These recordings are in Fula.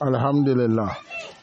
Alhamdulillah.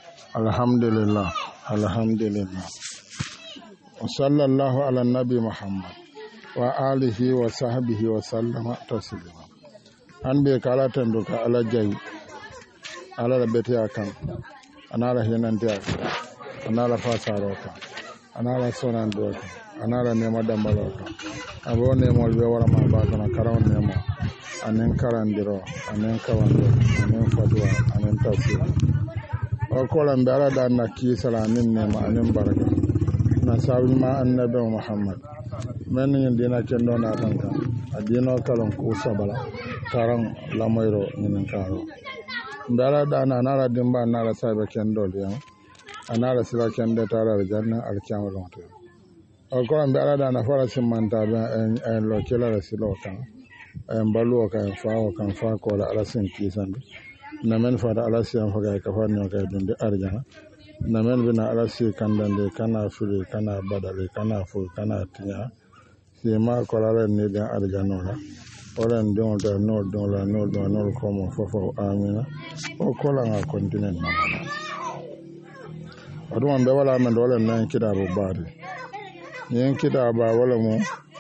Sallallahu ala nabi Muhammad wa alihi wa sahbihi wa sallama taslima. An be kala tando ka ala jayi ala beti akan anala hinante anala fasaro ka anala sonan do ka anala nema dambalo ka abo nemol be wala ma ba kana karawon nemo anen karandiro anen kawando anen fadwa anen tafsir o kolan be ala dan na kisala anen nema anen baraka na sawi ma annabi Muhammad men ni dina kendo na tanka adino kalon ko sabala karan lamoyro ninin karo ndara dana nara dimba nara sabe kendo liya anara sila kendo tara janna alkiyama lonto o ko ndara dana fara simanta en lo kila silo kan en balu kan fa ko la ala sin kisan na men fa da ala siyan fa ka fa no ka dunde arjana na men bina ala si kandande kana fuli kana badale kana fu kana tinya si ma ko la ne da arjana la wala ndon da no don la no don no ko mo fofo amina o ko la nga continent na aduma be wala men wala nan kida bo bari yen kida ba wala mo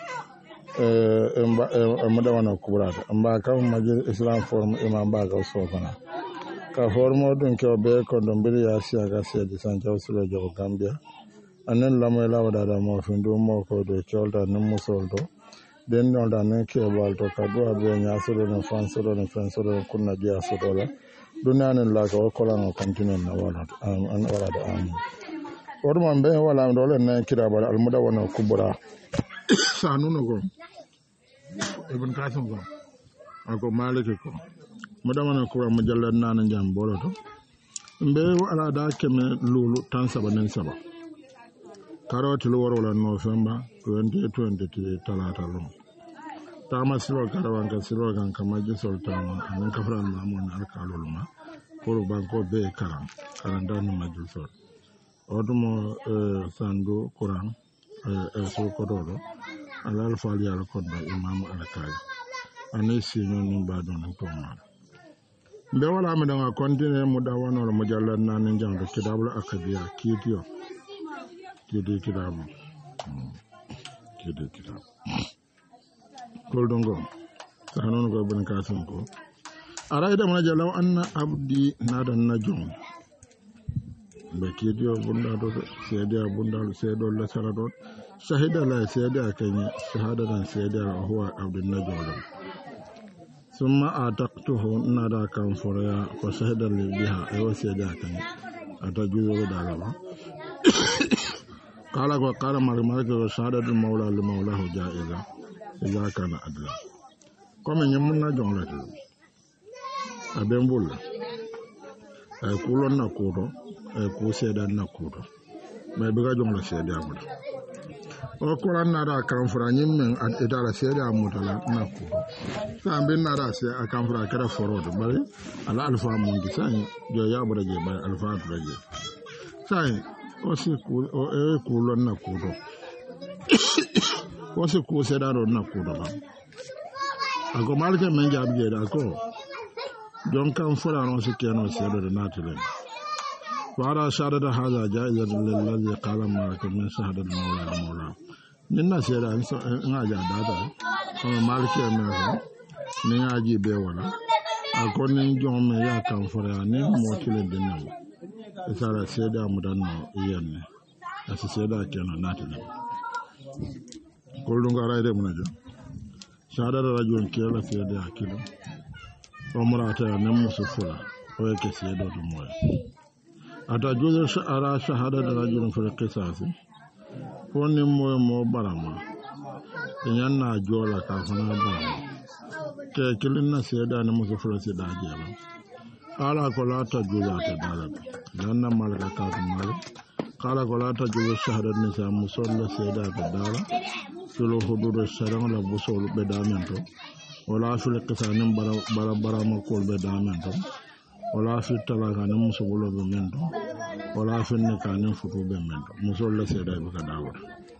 mada wana kubrata amba kam majid islam forum imam ba ga so kana ka formo dun ko be ko don biri ya siya ga siya di san jaw sulo jogo gambia anen lamay lawda da mo findu mo ko do kyolda nim musoldo den non da ne ke balto ka do abe nya solo no fansoro no fansoro kunna dia sodola dunanen la ko ko lan continent na wala an wala da an orman be wala dole ne kira bal almuda wana kubra sanuno go ibn kasim go ako maliki ko mudamana kubra mujallad nan jam boloto be wala da keme lulu tan saba nen saba karoti lo wala November 2023 talata lo tama silo karawan ka silo kan kamaji sultana anan kafran mamon alkalulma ko banko be karam dan majul sol odumo sandu quran so kododo alal fali al kodba imam alkay ani sinyo ni badon to ma be wala mi danga continue mu dawano mo jallan nan jangdo kitabul akabiya kidiyo kitabu koldongo sanon go ben kasim ko araida mana jalaw anna abdi nadan najum be kidiyo bunda do seeda bunda seedo la sarado shahida la seeda kany shahada dan seeda huwa abdi najum summa ataqtuhu nada kan furaya ko shahida li biha ayo seeda kany atajuzo dalama قال وقال مالك وشهادة المولى لمولاه جائزة إذا كان عدلا كما يمنا جملة أبين بولا كولون نكورو كوسيدا نكورو ما يبقى جملة سيدا أبدا وقال نرى كنفرا يمن إدارة سيدا أموتلا نكورو سامبين نرى سيدا كنفرا كده فرود بل على ألفا مونجي ساين جو يابرا جي بل ألفا ترجي ساين osi kulon na kudo osi ku sedaro na kudo ba ago malke men jabje da ko don kan fura no si keno sedo de natule wara shahada hada jaizatan lillazi qala ma ka min shahada mawla ninna seda nga ja data ko malke men ni ngaji be wala ago ni jom me ya kan fura ni motile de nam isara seda mudanno yenne asi seda keno natile koldu ngara ide munajo shahada rajul kela seda akilo umrata ne musufula o yake seda do moy ata jozo ara shahada rajul fil qisas woni mo barama yanna jola ka fana barama ke kilina seda ne musufula seda jela ala ko la ta juzata dalaba lanna malaka ka mal kala ko la ta juzu shahada nisa musalla seda ta dala sulu hududu sharan la busol be damento wala fil qisanin bara makol be damento wala fi talaka nan musulo be mento wala fi nikanin futu be mento musalla seda be ka dawo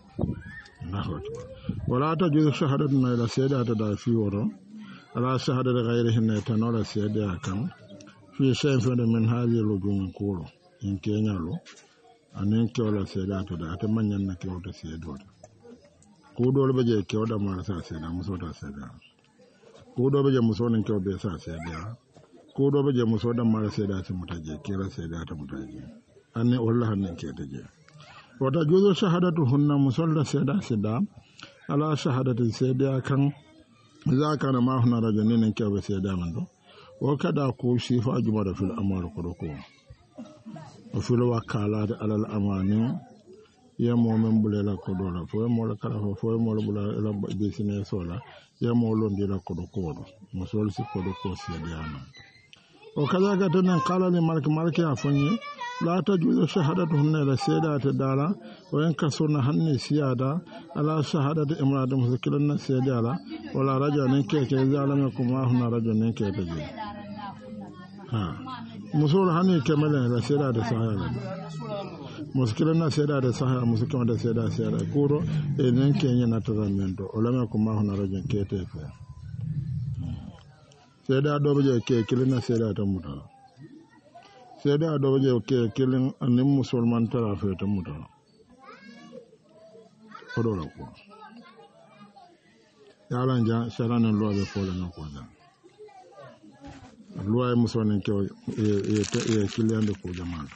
wala ta juzu shahada na la seda ta da fi woro ala shahada ghayrihi na tanala seda kan fi shay'in fa min hadhihi al-lujum kuro in kenyalo anen kewla sedata da ata manyan na kewta sedota ko dole baje kewda ma sa seda muso ta seda ko do baje muso nan kewbe sa seda ko do baje muso da ma seda ta mutaje kira seda ta mutaje anne wallahi nan ke taje wata juzo shahadatu hunna musalla seda seda ala shahadati seda kan za ka na ma hunna rajulin nan kewbe seda man do o kada ko shifa jumada fil amal ko o filo wakala de alal amani ya mo men bulela ko dola fo mo la kala fo mo la bula la business sola ya mo londi la ko do mo sol si ko do ko si diana o kaza ga tan qala li malik ya fanyi la tajuzu shahadatu hunna la sayyidat dala wa in kasuna hanni siyada ala shahadati imratu muskilan na sayyidala wala rajulan ke zalama kuma hunna rajulan ke taji musul hani kemele la seda de sahara muskila na seda de sahara muskila de seda seda kuro e nen kenya na tramento olama ko ma hono rajin kete ko seda do be ke kilina seda ta muta seda do be ke kilin anim musulman tara fe ta muta odo ko yalan ja sharana lo be fole no ko da loi musonin ke e kiliyande ko jamaatu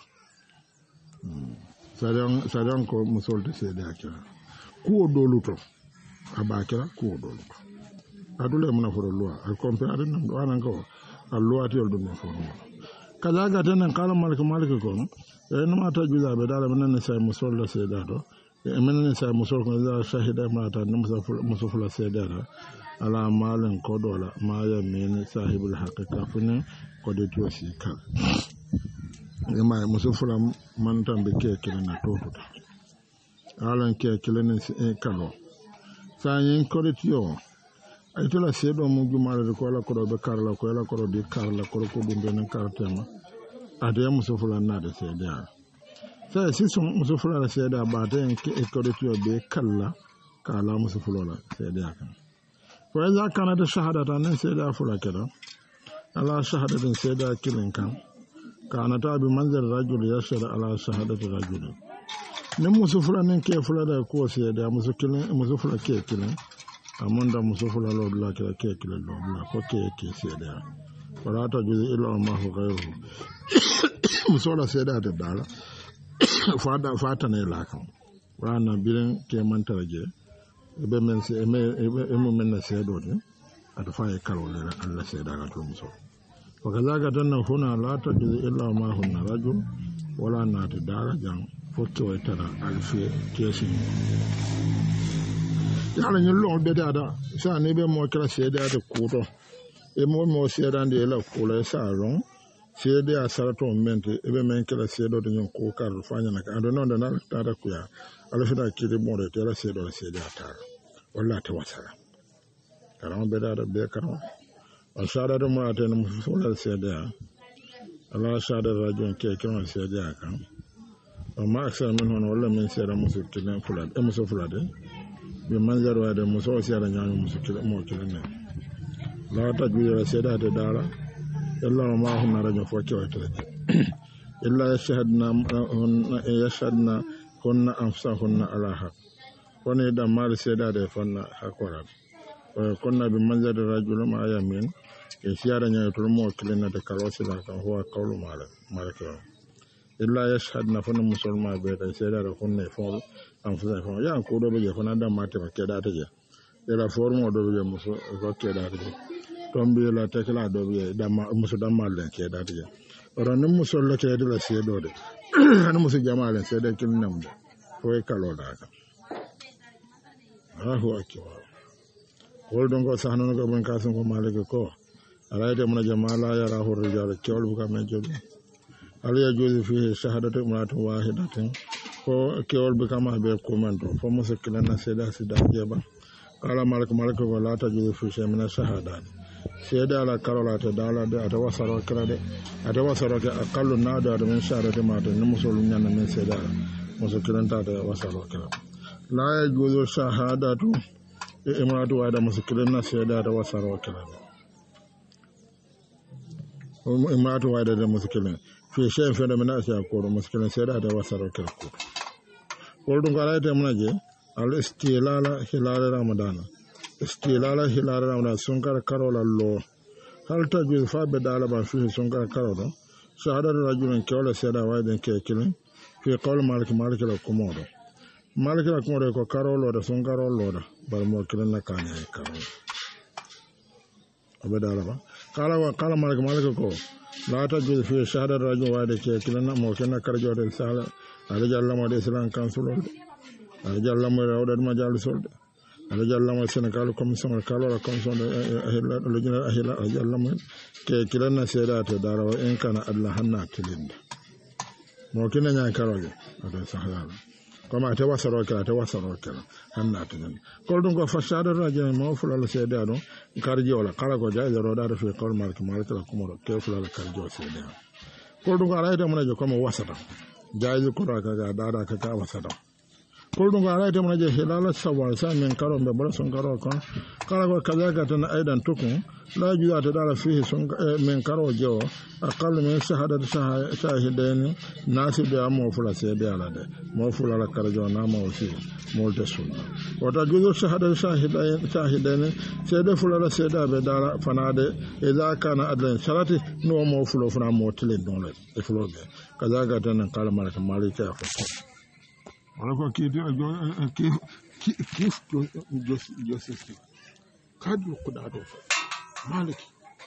sadan ko musol de sede akira ko doluto abakira ko doluto adule muna foro loi al compare nan do anan ko al loi tiol do no foro kaza ga tan kala malik ko e no mata juza be dala men sai musol de sede do e men sai musol ko za shahida mata musofula sede do ala malen kodola maya min sahibul haqiqa fune kode to sikal ema musufula man tambe ke kilena totuta alan ke kilena kalo sanyin kode tio ay to la sedo mu jumare ko la ko be karla ko la ko di karla ko dum ben kartema ade musufula na de seda sa sison musufula la seda ba de ke kode tio be kala kala musufula la seda kan وإذا كانت الشهادة أن سيدا فلكرا على شهادة سيدا كلين كانت بمنزل رجل يشهد على شهادة رجل نمسفلا نكي فلا كو سيدا مسفلا كي كلين أموندا مسفلا لو بلا كي كلين لو بلا كي سيدا ولا تجوز إلا ما هو غيره مسولا سيدا تدالا فاتنا إلاكم وانا بلين كي من ترجي ebe men se emu men na se do de atafa e kalo le Allah se daga to muso wakazaga tanna huna la tajuzu illa ma hunna rajul wala na ta daga jan fotto e tara alfi kesi yala nyi lo be dada sa ne be mo kala se da ko to e mo se rande la ko la sa ron se de asarato mente ebe men kala se do de ko kar fanya na ka do non da na ta da kuya alfida kiri more tera se do se da tar walla ta wasara karam be da be karam ashara do ma ta mu fulan se da ala shada rajon ke kan se da kan amma aksa min hono walla min se da musu kilan fulan e musu fulade be manzar wa da musu se da nyaanu musu kilan mo kilan ne la ta ju se da ta dara illa ma hunna rajon fo ke wa ta illa yashhadna kunna anfusahunna ala haq woni da mal seda de fanna hakora kunna bi manzar rajul ma yamin e siara nya to mo kilena de kalosi la kan huwa qawlu malaka illa yashhadna fanna musulma be da seda da kunna fo anfusahum ya ko do be fanna da mate ba ke da ta je ila formo do be muso ko ke da ta je tombe la tekla do be da muso da mal ke da ta je ora nem muso la ke da sedo de ana musu jama'alen sai da kin nan da ko kalo da ka Allahu akbar wol don ko sahno ko ban kasan ko malaka ko alaide mun jama'a ya rahu rijal kewul buka men jobi ali ya jozi fi shahadatu imratu wahidatin ko kewul buka ma be ko man to fo musu kilana seda sida jeba kala malaka ko la ta jozi fi shamina shahadat seda la karola ta dala da ta wasaro kala de ata wasaro ke aqallu nada da min shahadati ma ta musul nyanna min seda musu kilanta da wasaro kala la ya jozi shahadatu imratu wa da musu kilana seda da wasaro kala imatu wayda de muskilin fi shay fe de mena sa ko muskilin seda da wasaro kel ko wol dum gara te munaje al istilala hilal ramadan sunkar karola lo hal tajul fa be dala ba fi sunkar karolo shahada rajulun kawla seda wayden ke kilin fi qawl malik la kumodo malik la kumodo ko karolo da sunkarolo da bar mo kilin na kanya karolo abedala ba kala malik ko la tajul fi shahada rajulun wayden ke kilin na mo kilin karjo de sala ala jalla mo de islam kansulol ala jalla mo rawdad majalisul ala jalla mo senegal commission kala la commission de ahila ala jalla mo ke kilana seda to darawa en kana Allah hanna kilinda mo kina nya karole ado sahara kama ta wasaro kala hanna kilinda kol dum ko fasada rajul mo fulala seda do karjo la kala ko jaaje roda do fi kol malik la kumoro ke fulala karjo seda kol dum ko araita mo najo kama wasata jaaje ko ra ka dada ka wasata kol dum ko araita mo najo hilala sawal sa men karo be bora son karo kon kala ko kaza tan aidan tukun la juda ta dala fihi son men karo jo aqall min shahadati shahidain nasib da mo fula se de ala de mo fula la karjo na mo fi mo te sunna wata judo shahadati shahidain se de fula la se da be dala fanade idza kana adlan sharati no mo fulo funa mo tele don le e fulo be kaza ga tan kala malaka malika ko wala ko ki justice kadu kuda do maliki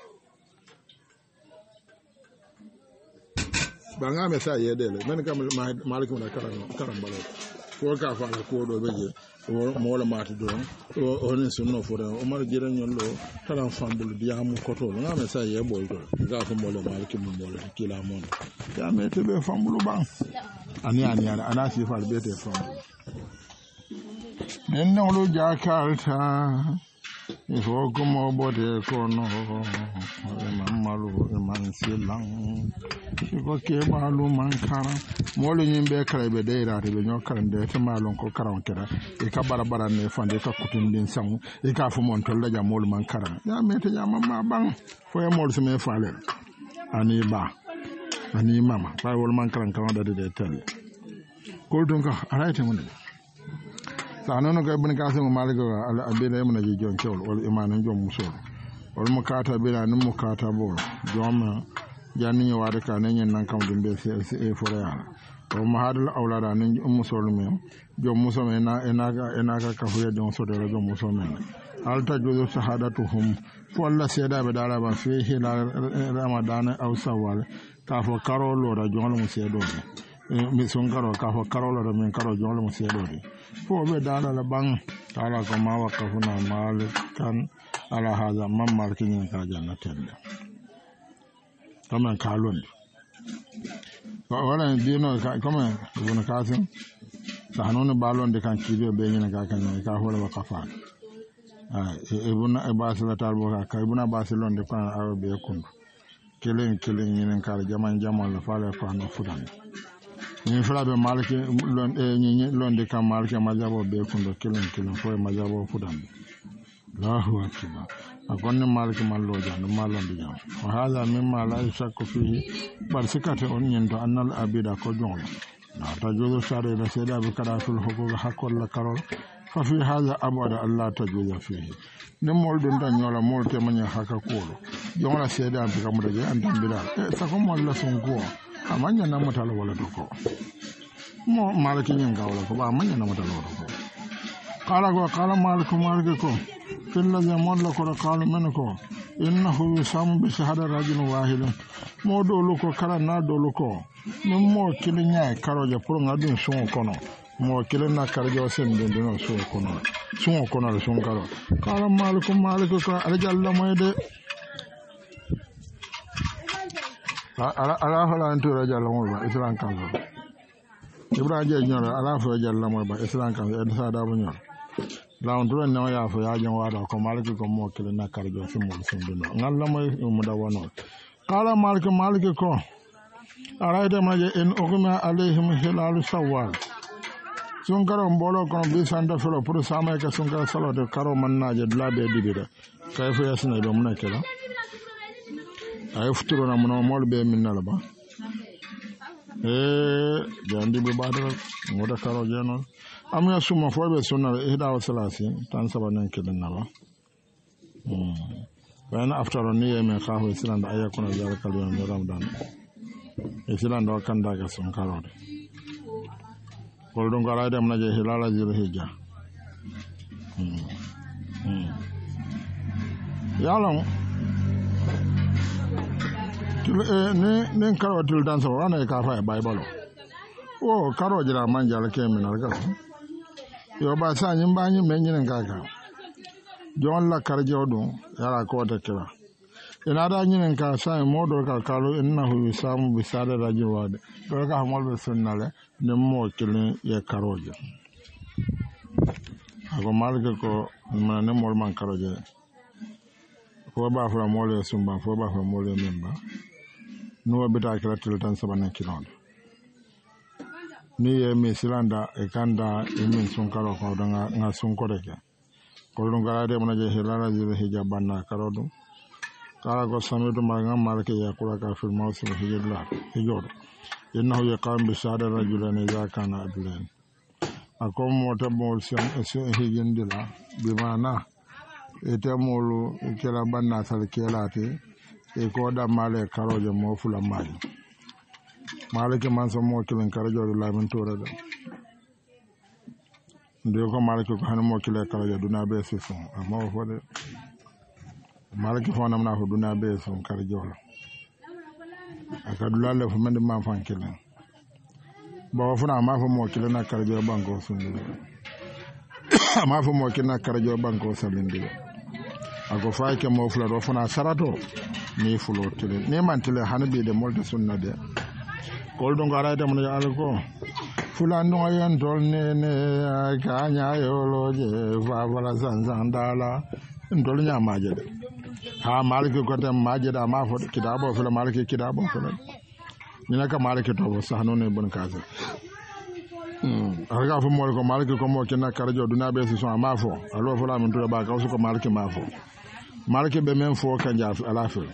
banga me sa yedele men kam maliki mo karam balo ko ka fa ko do beje mo wala mati do o ne sunno fo o mar jira nyollo karam fambul diamu koto nga me sa ye boy do ga ko mo le maliki mo le kila mon ya me te be fambulu bang ani ana si fa be te fambulu nen no lo jakarta ifo como bote kono mamalu man silang ifo ke balu man kara molo nyimbe kala be deira te be nyokaran de te malon ko karan kera e ka barabara ne fande ka kutum din sang e ka fu mon tol daja molo man kara ya mete ya mama bang fo e molo se me fale ani mama fa wol man karan kan da de tel ko don ka araite mun sanono ga ibn kasim malik al abina yamna ji jon kewol wal imanan jom musol wal mukata bila nim mukata bo jom janni wada ka nan nan kam dum be e foraya o mahadul awlada nan musol men jom musol men ena ka fuya jom so de jom musol men al tajuzu shahadatuhum walla seda be dala ba fi hilal ramadan aw sawal ka fo karolo da jom mo sedo mi son karo ka fo karolo da men karo jom mo sedo fo be dala la bang tala ko ma wakafuna malikan ala hada man markin ka jannatin kama kalon wala dino kama ibn kasim sanono balon de kan kido be nyina ka kan ka hola wakafa ibn abbas la talbo ka ibn abbas lon de kan arabe kundu kelen nyina ka jaman la fala ko no fudan ni fala be maliki lon de kam maliki majabo be kundo kelen fo majabo fudan Allahu akbar agonne maliki mallo jando malon de jam wa hadha mimma la yashakku fihi barsikate on nyendo annal abida ko jongo na tajuzu shari la seda be karatul huquq hakol la karol fa fi hadha abada allah tajuzu fihi ne mol don tan nyola mol te manya haka kolo jongo la seda be kamuda je antam bidal sa ko mol la son ko amanya na mutala wala doko mo maliki nyen gawla ko ba amanya na mutala wala ko qala malik ko filla zamon la ko qala men ko innahu yusam bi shahada rajul wahid mo do lu ko kala na do lu ko nem mo kilinya karoje pour ngadun son kono mo kilina karjo sen den no son kono le son karo qala malik ko arjalla moyde ala hala antura jalla mo ba islam kan ibrahim je nyoro ala fo jalla mo ba islam kan e sa da bo nyoro la on dro no ya fo ya jon wada ko maliki ko mo kele na karjo fi mo sun dino ngalla mo mo da wono qala maliki ko araida ma je en ogma alaihim hilal sawal sun karo mbolo ko bi sanda felo pour sama ka sun karo salo de karo mannaje labe dibida kay fo yasna do mo nakela ay futuro na mo mol be min nala ba jandi be badara ngoda karo jeno amya suma fo be sunna ihda wa salasin tan sabanan kidan na ba bayna aftaro ni yeme khafu islam da ayakuna zalika al-yawm ramadan islam do kanda ga sun karo de kol don gara dem na je hilala zil hijja yalon ne karo til dan so wana ka fa bible o karo jira manjal ke min alga yo ba sa nyim ba nyim men nyin kaka jon la karjo dum yara ko ta kira ina da nyin ka sa modo ka kalo innahu yusamu bi sada rajul wade do ka mol be sunnale ne mo kilin ye karoje ako malke ko ne mol man karoje fo ba fa mol ye sumba fo ba fa mol ye memba no bita kala til tan sabana kilon ni ye mi silanda e kanda e min sun karo ko danga nga sun ko reke ko dum gara de mona je hilala je hijabanna karo dum kala ko samidu maranga malke ya kula ka fil mawsim hijabla hijodo innahu yaqam bi sada rajulan idha kana adlan akom mota mol sem hijindila bi mana ete molu kala banna sal kelate e ko da male karoje mo fula mali malike man so mo kilen karojo la min tora da ndo ko malike ko han mo kile karojo duna be sifo amma fo de malike fo nam na fo duna be so karojo aka dula le fo mande ma fan kilen bo fo na ma fo mo kilen na karojo banko sundu ma fo mo kilen na karojo banko salindi ako fay ke mo fula do fo na sarato ni fulo tele ne man tele hanbe de molde sunna de kol don gara de mon ya alko fulan no yan dol ne ka nya yolo je fa wala san dala ndol nya maje de ha malike ko dem maje da ma fo kidabo fula malike kidabo fula ni naka malike to bo sahno ne bon kaza arga fo mo ko malike ko mo kina karjo duna be si so ma fo alo fula min to ba ka so ko malike ma fo malike be men fo kan ja ala fe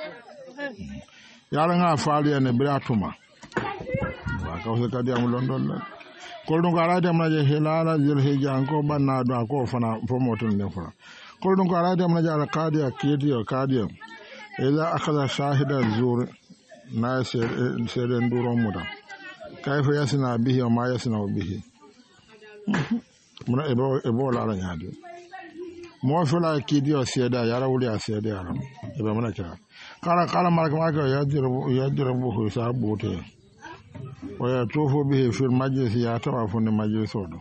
yara nga faali ne biratuma ba ka so kadi am london la kol dum gara dem na je hilala zil hijja ko banna do ko fana fo motun ne fo kol dum gara dem na je al qadiya kiyati o qadiya ila akhadha shahida zur na sere nduro muda kayfa yasna bihi wa ma yasna bihi muna ebo la nyaade mo fula kidio seda yara wuli asede yara ebe muna kira kala marka yadirabu husa bote waya tofo bihi fil majlis ya tawafu ne majlis odo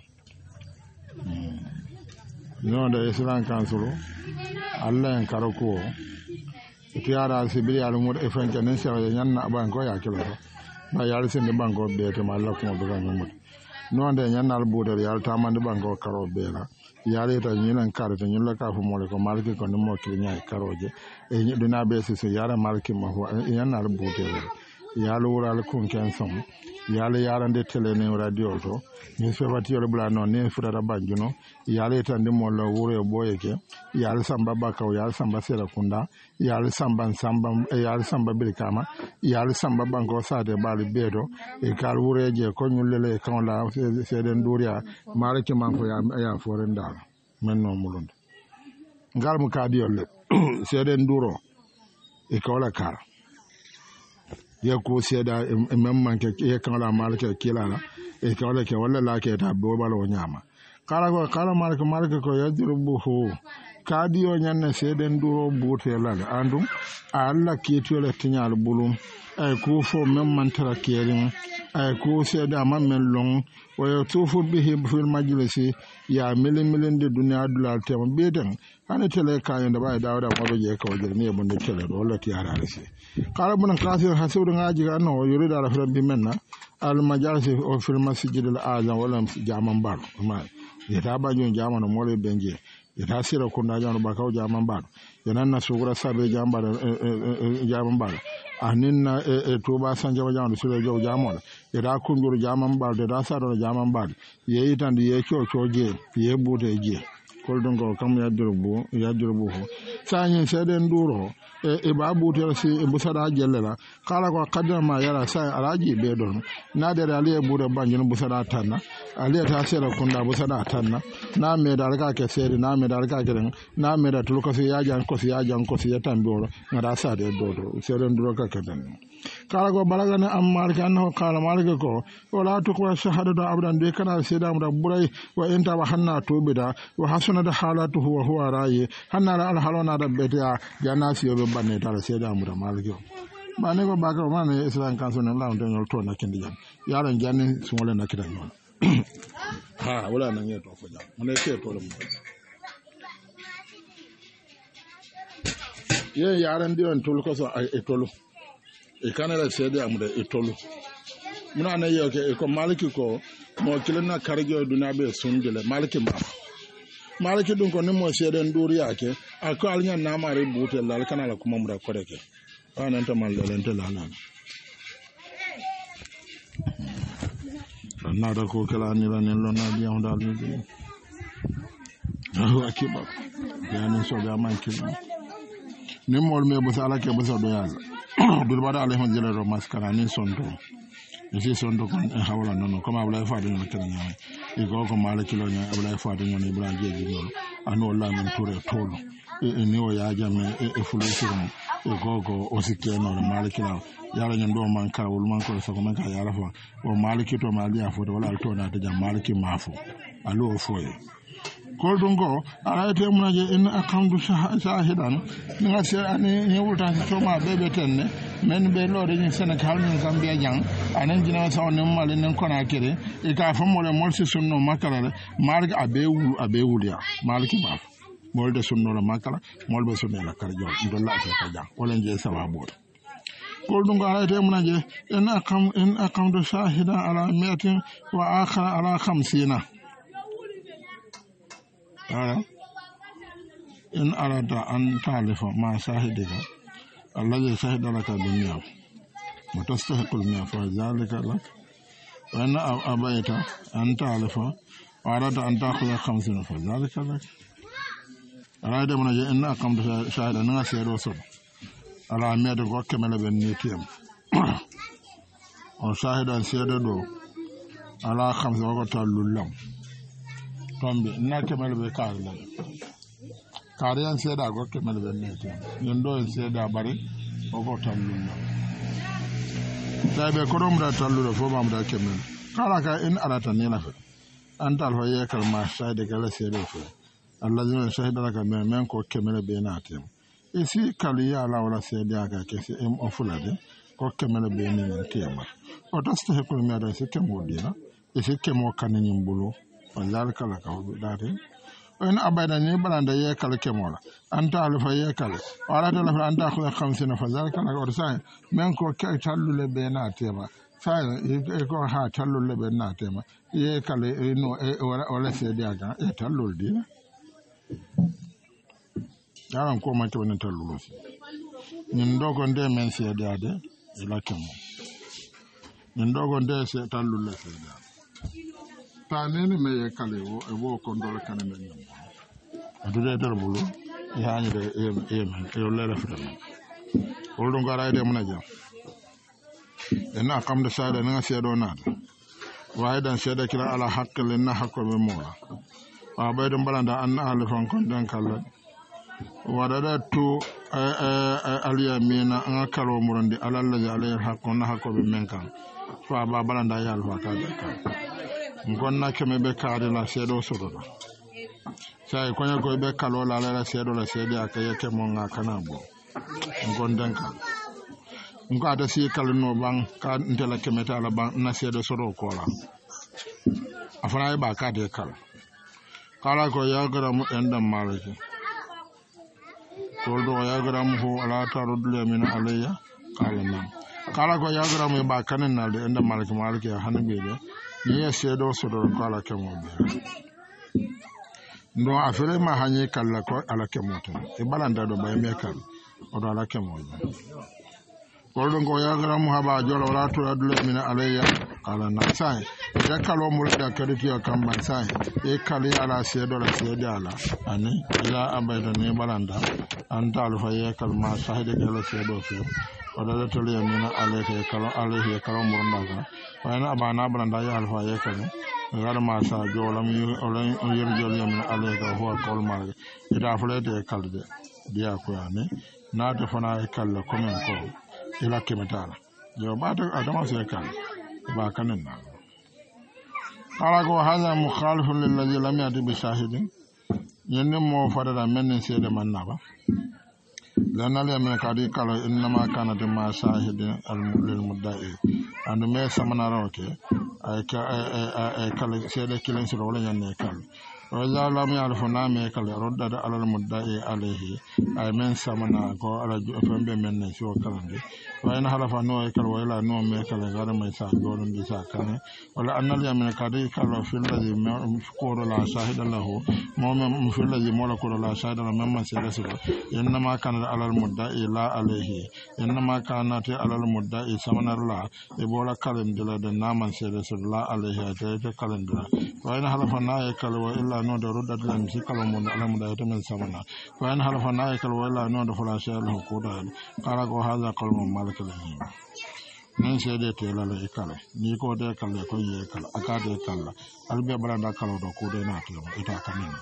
no da islam kansulu Allah en karako tiyara sibiri alumur efenke nen sewa nyanna banko ya kilo ba yar sen de banko be to malla ko be kan mut no da nyanna al bote yar tamande banko karo be la yare ta nyinan karata nyilla ka fu mole ko malki ko mo kili nyaay karoje e duna be so yara malki ma ho yanna rubute yalo wural kun ken som yalo yarande tele ne radio to ni so wati yoro bla non ne furata banjuno yalo tan de mo lo wuro boyeke yalo samba bakaw yalo samba sera kunda yalo samba birkama yalo samba banko sade bali bedo e kal wureje ko nyullele kan la seden duria malki man ko ya foren dal men no mulunde ngal mu kadi yolle seden duro e ko la kar ye ko seda memman ke ye kan la malke kilala e ko la ke wala la ke ta bo balo nyama kala malke ko yadrubuhu kadi yo nyanne seden duro bute lale andum alla kitu le tinyal bulum ay ko fo memman tara kerin ay ko seda mammen long waya tufu bihi fil majlisi ya milin de duniya dulal tema beden hane tele kayo da ba dawda ko je ko je ne bonde tele do lati ara resi kala bunan kasir hasudu ngaji ga no yurida la rabbi menna al majalisi o fil masjid al azam wala jaman bar ma yata ba jon jaman mo le benje yata sira ko na jon ba kaw jaman bar yanan na sugura sabe jaman bar aninna to ba sanja ba jon sura jo jamon yata kunjuru jaman bar de da saro jaman bar ye itandi ye choje ye bude je koldon ko kam yadrubu ho sanyin seden duro e babu tere si e busada jellela kala ko kadama yara sa alaji be don na de ali e bure banjun busada tanna ali ta sera kunda busada tanna na me da ka ke seri na me da ka ke na me da tuluko si yajan ko si yatamboro ngada sa de dodo seren duro ka ke den kala ko balagane ammar kan ho kala malike ko wala to ko shahadatu abdan de kana seda mu da burai wa enta wa hanna to bida wa hasuna da halatu huwa huwa rayi hanna al halona da beta janasi yo banne tala seda mu da malike bane ko baka mane islam kanso ne lawo don to na kindi jam yaran janni sumole na kidan non ha wala nan yeto fo jam mun ke to le mu ye yaran dion tul ko so e tolu e kanala seede amuda e tolu muna na yoke e ko maliki ko mo kilena karjo duna be sundele maliki dun ko ni mo seede nduri yake ako alnya na mare bute lal kanala kuma mura koreke anan ta mal lente lana na da ko kala ni ran lo na di on dal ni akiba yani so ga man kila ni mo me bu sala ke bu so do yalla dulbada alayhim jilaro maskara ni sondo isi sondo kon hawla nono kama abulay faade no tan nyaay e go malaki lo nyaay abulay faade no ibrahim jeji no anu la min toure tolo e ni o ya jame e fulo sirum e go o sikke no malaki la yalla nyon do man karawul man ko so ko man ka yalla fa o malaki to mali afo wala to na ta jam malaki mafo alu o foye koldungo arayte munaje en account shahidan nga se ani wulta to ma bebe tenne men be lore ni Senegal ni Gambia jang anan jina sa on mali nen kona kere e ka fa mo le mol se sunno makala marga abe wulia maliki baf mol de sunno la makala mol be sunno la karjo do la ta jang wala je sababu koldungo arayte munaje en account shahidan ala miatin wa akhara ala 50 in arada an talifa ma shahidika alladhi shahida laka dunya wa tastahiqu al-mi'a fa dhalika lak wa in abaita an talifa wa arada an ta'khudha 50 fa dhalika lak arada man ja inna aqamta shahida nga seedo so ala meede ko kemele ben nitiyam o shahida seedo do ala 50 ko tallulam tombe na kemel be karla kariyan seda go kemel be nete yondo seda bari o go talluno tabe korom da talluno fo bam da kemel kala ka in arata ne nafa antal ho yekal ma shade gala seda fo allazina shahida laka men ko kemel be natem isi kaliya la wala seda ga kesi em ofulade ko kemel be ni tema o taste he ko mi ada se kemo dina isi kemo kanin bulu wazalika la kawdu date en abada ni balanda ye kala kemola anta alfa ye kala wala ta la anta khula 50 fa zalika la kawdu sai men ko ke tallule be na tema sai e ko ha tallule be na tema ye kala no wala se diaga e tallul di yaran ko ma to ne tallulo si nin dogo nde men se diade e la kemo nin dogo nde se tallule se diade tanene me ye kale wo e wo kondol kanene nyam adude darbulu e hañide e lele fitana woldo ngaraide munaja ena kamde saada nga seedo nada waydan seeda kila ala haqqi na hakko be mola wa baydo balanda an alifan kon den kala wadada to aliyamina nga kalo murandi alalla alayhi haqqo na hakko be menkan fa ba balanda yal fa ka ngonna keme be kaade la seedo sododa sai konya ko be kalo la la seedo la seedi akaya kemo nga kanabo ngondanka ngo ada si kala no bang ka ntela kemeta la bang na seedo sodo ko la afana ba ka de kala ko ya garam endam malaki toldo ya garam ho ala tarudul min alayya kala ko ya garam ba kanen na de endam malaki hanabe de ni ya seedo sodo ko ala kemo be ndo afere ma hanye kala ko ala kemo to e balanda do bay mekal o do ala kemo Golden go yagram haba jola wala to adle min alayya ala na sai ya kalo mulda kaditi ya kamba sai e kali ala sedo la sedala ani ila abayda ne balanda anta alfa ya kalma sahide kala sedo fi wala to le min alayka kala alayhi kala murunda ga wayna abana balanda ya alfa ya kala ngara ma sa jola mi olan yer jol ya min alayka huwa kolma ida fulete kalde dia ko ani na to fana e kala komen ko ila kemetala yo bata adama se kan ba kanen na ala go hada mukhalifun lil ladhi lam yati bi shahidin yenne mo fadada men se de manna ba lanal ya men kadi kala inma kana de ma shahidin al lil muddai and me samana rawke ay kala se de kilen se wala nyanne kala wala lam ya'rifu nama kala radda ala al muddai alayhi ay men samana ko ala fembe men ne so kalande wayna halafa no kala wala no me kala gara mai sa golon di sa kan wala annal ya men kadi kala fil ladhi ko la shahida lahu mu'min fil ladhi mola ko la shahida memma se rasul inma kana ala al muddai la alayhi inma kana ta ala al muddai samana la e bola kalendela de naman se rasul la alayhi ta kalendela wayna halafa na kala wa illa no da ruddat lam si kala mun alam da ta men samana wayna halafa na kala wala no da fala sha lahu ko da kala ko hada qalmun malakal nan sai da tela la ikala ni ko da kala ko ye kala aka da kala albe baranda kala do ko da na to ita kamin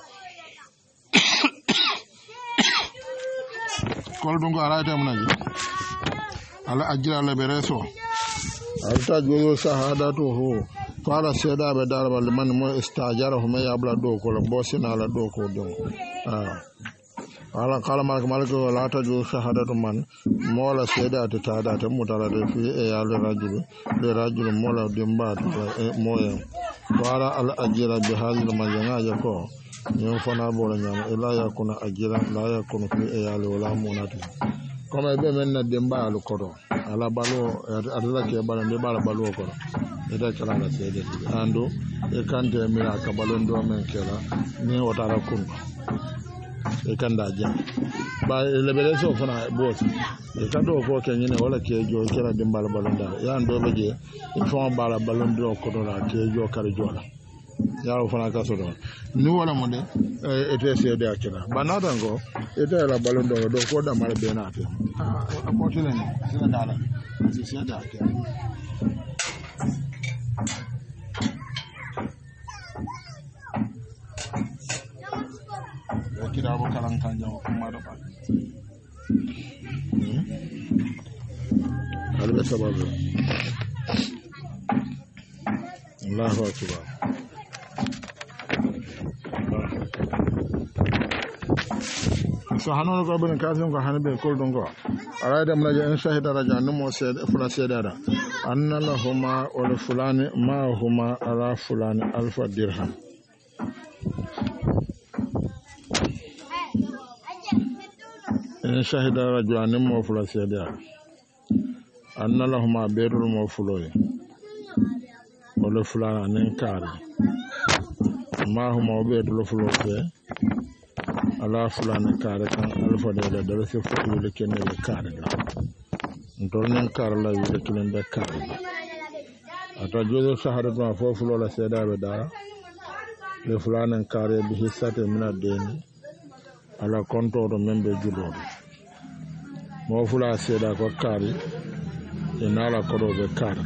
kol dungo arata mun aji ala ajira la bereso alta joyo shahadatu ho fara seda be darba liman mo istajara huma ya bla do ko bosina la do ko don ala kala malik wala ta jo shahadatu man mola seda ta tada ta mutara de fi e ya le rajul mola dimba moya wala al ajira bi hadil majana ya ko nyon fana bola nyama ila ya kuna ajira la ya kuna fi e ya le wala munati kama be men na dimba al kodo ala balo adala ke balo de balo ko ida kala la sede ando e kante mira ka balon do men kala ni wotara kun e kanda ja ba le bele so fana boss e kando ko ke nyine wala ke jo kala dimbal balon da ya ando beje e fon bala balon do ko do la ke jo kala jola ya fana ka so do ni wala mo de e te sede akira banata ngo e te la balon do ko da mare be na te a ko tele ni sina dala si sede akira kira bo kalan kan jaw kuma da ba albe sababu Allahu akbar so hanon ko ben kasim ko hanbe ko don ko arayda mun ja in shahida raja no mo sed fula sedara anna lahuma wal fulani ma huma ala fulani alfa dirham in shahida rajulan mo fula sedara anna lahuma beirul mo fuloy wal fulani kari ma huma beirul fuloy ala fulani kare kan alfa de da se fo wile kenne le kare la ndolnen kare la wile kenne be kare ata jodo shahada ma fo fulo la seda be da le fulani kare bi hisate mina deni ala konto do membe julo mo fula seda ko kare enala ko do be kare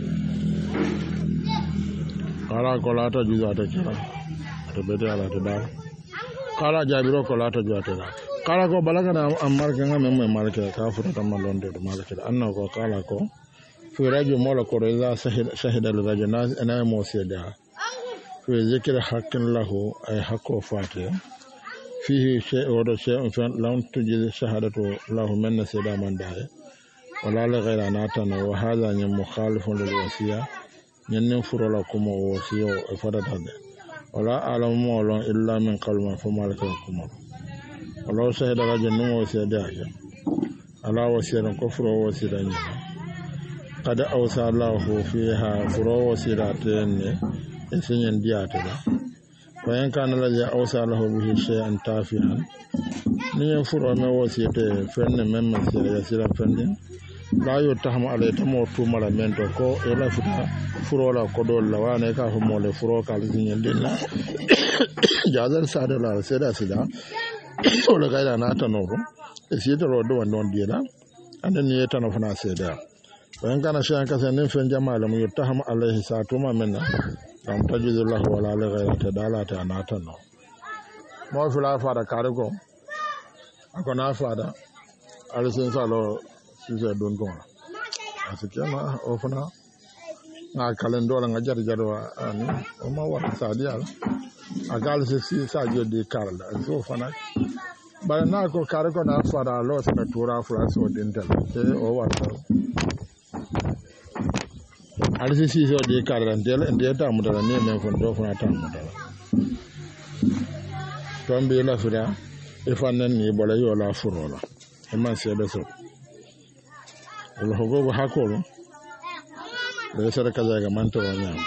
ala ko la ta judo ata kira to be ala to da kala jabiro ko lata jotera kala ko balaga na amarke ngam me marke ka futa tamalonde do marke anna ko kala ko fi radio mola ko reza shahida al rajana ana mo seda fi zikr haqqin lahu ay haqqo fati fihi shay'un wa shay'un fa lam tujid shahadatu lahu man seda man dae wala la ghayra natana wa hadha min mukhalifun lil wasiya nyen furola ko mo wasiyo e fadata de wala alam molon illa min qalma fa malaka kuma wala shahida rajul no wasida ya ala wasira kufru wasida ni kada awsa Allahu fiha furu wasida tenne esinyen diata da fa yan kana la ya awsa Allahu bihi shay'an tafihan ni furu me wasida fenne memma sira sira fenne la yuttahamu alay tamo tumala men to ko e la futa furola ko dol la wane ka fo mole furo ka liñen dinna jazal sade la seda sida wala gaida na tano ko e sita ro do non dira anden ni tano fana seda wen kana shan ka sen fen jama'a mu yuttahamu alayhi satuma menna lam tajidullahu wala la gaira ta dalata na tano mo fula fara kare ko akona fada alisin salo sise don ko asikema ofana na kalendola nga jar ani o ma wa sadia agal se si sa jodi karla so fana ba na ko kare ko na fara lo sa tura fura so dental e o wa alisi si so de karla ndel ta mu dala ne men fon do fana ta mu dala tombe la fura e fanan ni bola yo la furola e man se do so wala hogo hakolo da sara kaza ga manta wanya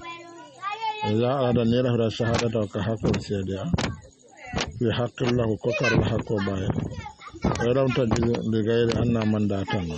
idza arada nira hura shahadata ka hakol sai fi haqqillah ko kar hakko baye ram ta de gaire anna mandata no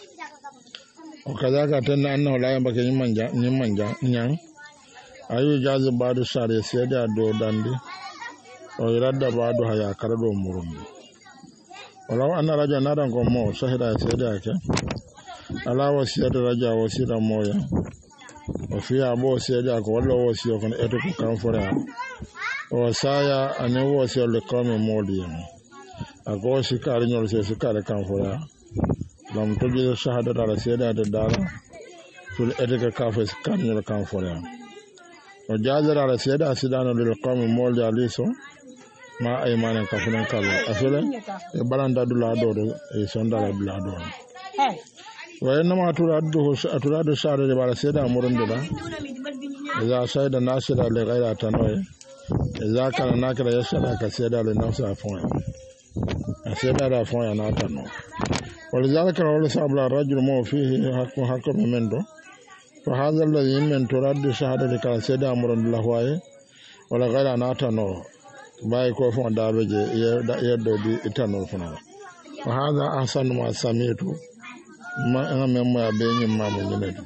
o kaza ka tan anna la yamba ke nyimanja nyang ayu jazu badu sare sai da do dandi o iradda badu haya karado murum wala anna raja nadan ko mo shahida sai da ke ala wasiyata raja wasira moya o fiya bo siyada ko wala wasiyo kon eto ko kanfora o saya ane wasiyo le kame moliya ago shikari nyol se shikari kanfora lam toji shahada dara siyada de dara tul eto ko kafe shikari nyol kanfora o jazara la siyada sidano le kame moliya liso ma aymane kafunan kala asole e balanda dula do e sondala dula do وإنما أتراد الشعر لبعض السيدة مرندلا إذا شهد الناشر لغير تنوي إذا كان ناكر يشهد كسيدة لنفسه أفوان السيدة أفوان ناتنو ولذلك رأول سابلا الرجل مو فيه حق منه فهذا الذي من تراد الشهر لكالسيدة مرندلا هو ولا غير ناتنو باي كوفون دابجي يدو دي إتنو فنا وهذا أحسن ما سميته ma nga memmo ya be nyim mamu nyinedi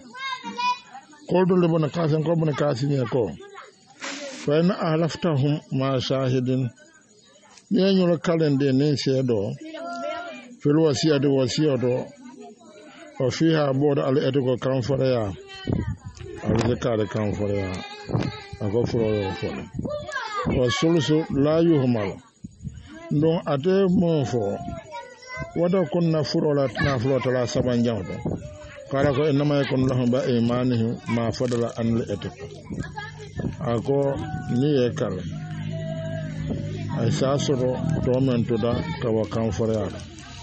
ko do le bona kasen ko bona kasini ko fa in alaftahum ma shahidin ni nyulo kalende ne sedo fil wasiyatu wasiyado o fiha bodo al etugo kan foraya al zakare kan foraya ako foro foro wa sulusu la yuhmal don ate mo fo wada kunna furola na flota la saban jawdo kala ko inma yakun lahum ba imanihi ma fadala an li etik ako ni e kal ay sasoro to men to da ka wa kan forya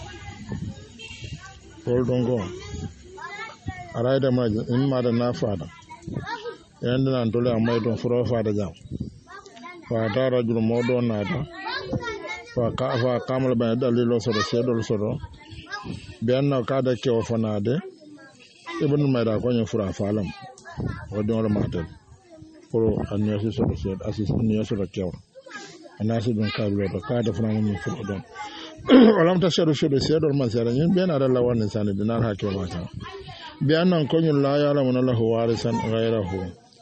hol dongo araida ma in ma da na fada yanda nan dole amma don furo fada jam fa ta rajul modo na da fa kamal ba dalilo so sedol so bianna kada ke o fanade ibn mayda ko nyen fura falam o don la matel pour anesi so sed asis ni so ke o anasi don kablo to kada fana mun furo don olam ta sedo sedol man sera nyen biana da lawan sane dinar ha ke mata bianna ko nyen la ya la mun lahu warisan ghayrahu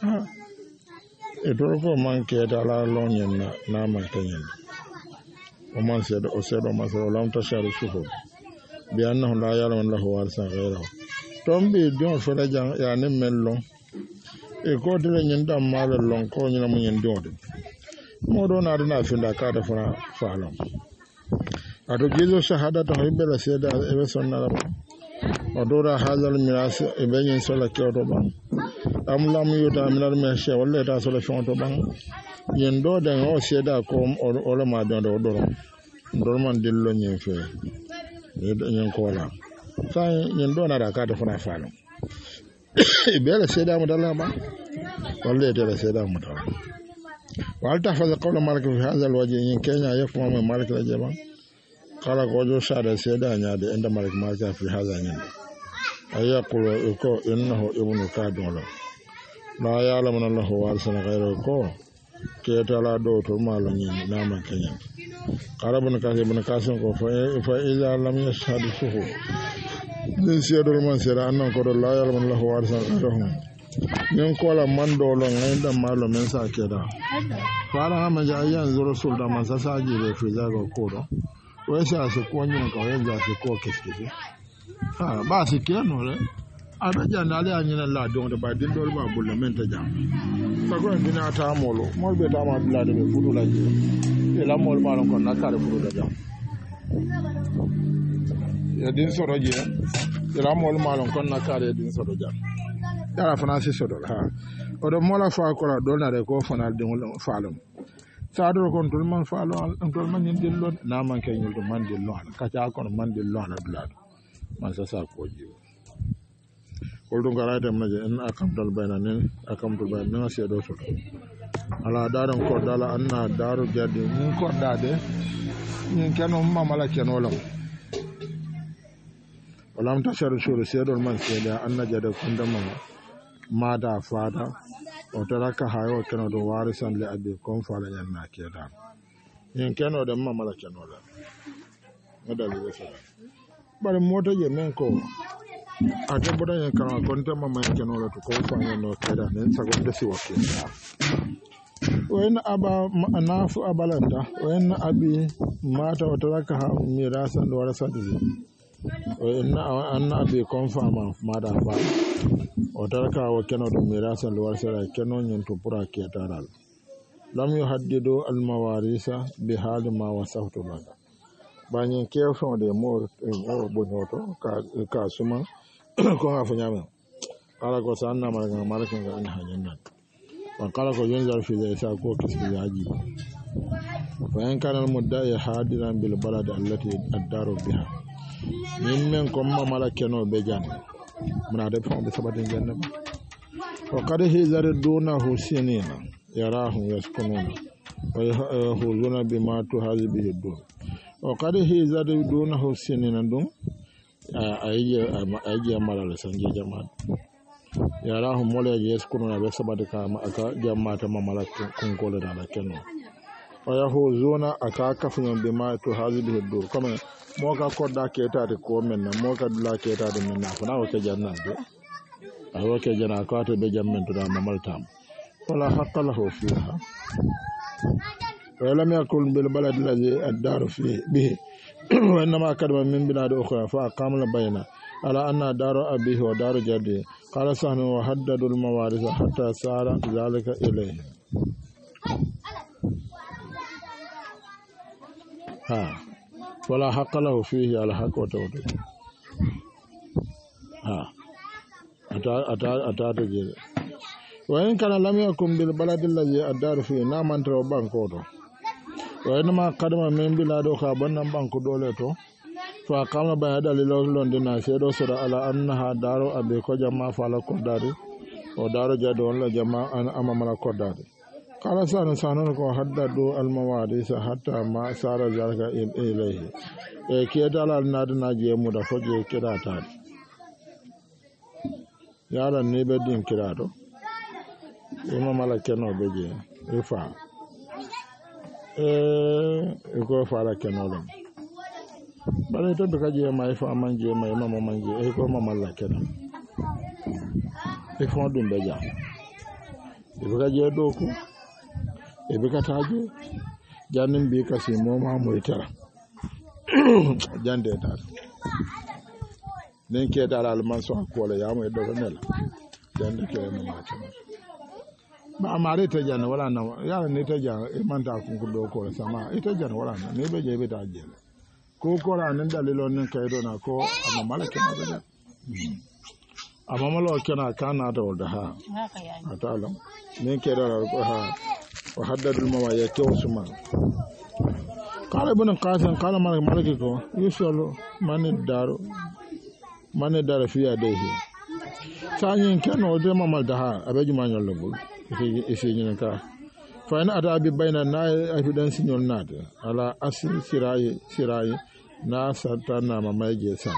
e to ko man ke da la lon nyen na man kenyen ومن سيد أسيد ومن سيد ولم تشعر الشهود بأنه لا يعلم له وارثا غيره توم بي دون فرجان يعني ملون إيكو تلي نيندام مال لون كو نينا مو نيندون مودو نادنا فيندا كاتا فنا فالون أتو جيزو شهادة هيبلا سيدا إبسون نارا ودورا هذا الميراث إبين سولا كيوتو بان أم لم يوتا من المشي ولا تا سولا شونتو بان yendo den o seda ko o le ma don do man dillo nyen fe nyen ko la sa yendo na da ka da fana falo e bela seda mu dalla ba walle de seda mu dalla wal tahfaz qawla malik fi hadha alwajh yin kenya yakuma ma malik la jaba kala ko jo sada seda nya de inda malik ma ka fi hadha nyen ayaqulu ko innahu ibnu kadula la ya'lamu annahu warisana ghayru ko ketala do to malo ni nama kenya karabun ka ibn kasim ko fa iza lam yashhadu shuhu nin seedol man sera annan koɗo layalman lahu warisan atahum nin kola mandolo ngay dammalo men sa keɗa fara hama ja yan zoro sulda man sa sajiɓe fisago koɗo way sa si koñin ka way ja si ko kiskisi ha ba si kenole aɓe jande ala ya ñinen la donde ba dindol ba bulla men ta jam sago en dina tamolo molɓe tama dulade ɓe fuɗulaji ela mol maɗon kon nakkare fuɗuɗa jam e din soto je ela mol maɗon kon nakkare e din soto jam yara fana si sotol ha oɗo mola fa kola ɗolnade ko fanal ɗingol falom sadoro kon tol man falo tol man ñin dillo naman keñol to man dillo ala kaca kono man dillo ala dulade man sa koji holɗum garaytem naje en akamtal bayna nen akamtul bayna nena seeɗo soto ala daron koddala anna daaro gadde min koddade min keno mamala kenolam walam tasharu suru seeɗol man seeɗe anna jade kundamama mada fada o taraka hayo keno ɗo warisan le abi kon fala ñanna keedan min kenode mamala kenolam medali wesala bare motaje men ko ate boda yen kama konta mama kenola to ko fanya no keda nen sagonde si wakenda wen aba nafu abalanda wen abi mata otaraka ha mirasa ndo warasa dizi wen anna abi konfama mada fa otaraka wa keno do mirasa ndo warasa keno nyen to pura ketaral lam yuhaddidu al mawarisa bi hal ma wasaftu laka banyen kefon de mor bonyoto ka suma ko nga fanyama kala ko sanna marga marka nga an hanyanna wa kala ko yonjar fi da isa ko kiski yaji fa yan kana al mudda'i hadiran bil balad allati addaru biha min ko mamala keno be jan muna da fa be sabatin janna wa qad hizar duna husinina yarahu yaskununa wa yahuzuna bima tuhazibi dun wa qad hizar duna husinina dun ayi malala sanje jamaat yara hum mole yes kuno na besa badika aka jamaata mamala kunkole na keno waya ho zona aka kafunyo bima to hazibi dur comme moka kodda ketade ko men moka dula ketade men na fana o ke jannade ayo ke jana ko to be jammen to da mamal tam wala haqqalahu fiha ولم يكن بالبلد الذي الدار فيه به وإنما كلمة من بلاد أخرى فأقام البين على أن دار أبيه ودار جده قال سهل وحدد الموارث حتى سار ذلك إليه ولا حق له فيه على حق وتوته أتى جده وإن كان لم يكن بالبلد الذي الدار فيه نعم أنت وبانكوته وإنما قدم من بلاد خابنا بانكو دولته فقام بعد للون دنا سيدو سر على أنها دار أبي كجماعة فعل كداري ودار جدول جماعة أمام الكداري قال سانك حددوا المواريث حتى ما صار ذلك إليه كيدا على النادنا جيمودا فجي كدا تاد يالا نيبدين كدادو إمام الكنو بيجي رفع iko fara kenolom bare to be kaje mai fa manje mai mama manje ko mama la kenan e fon dum be ja e be kaje doku e be kataje jannim bi kasi moma moy tara jande tar nen ke dal al man so ko la ya moy do nela jande ke ma kenan ba amare ta jana wala na ya ne ta jana e man ta kun do ko sama ita jana wala na ne be je be ta je ko ko ra nan dalilo nan kai do na ko amma malaka ma da amma malo kana kana da wada ha atalam ne ke da ko ha wa haddadul mawaya ke usma qala ibn qasim qala malaki ko yusallu man daru fi yadayhi sanyin kano de mamal da ha abeji manyol labul isi ñinen ka fayna ata bi bayna na evidence ñol naata ala asi sirayi na satana mama je san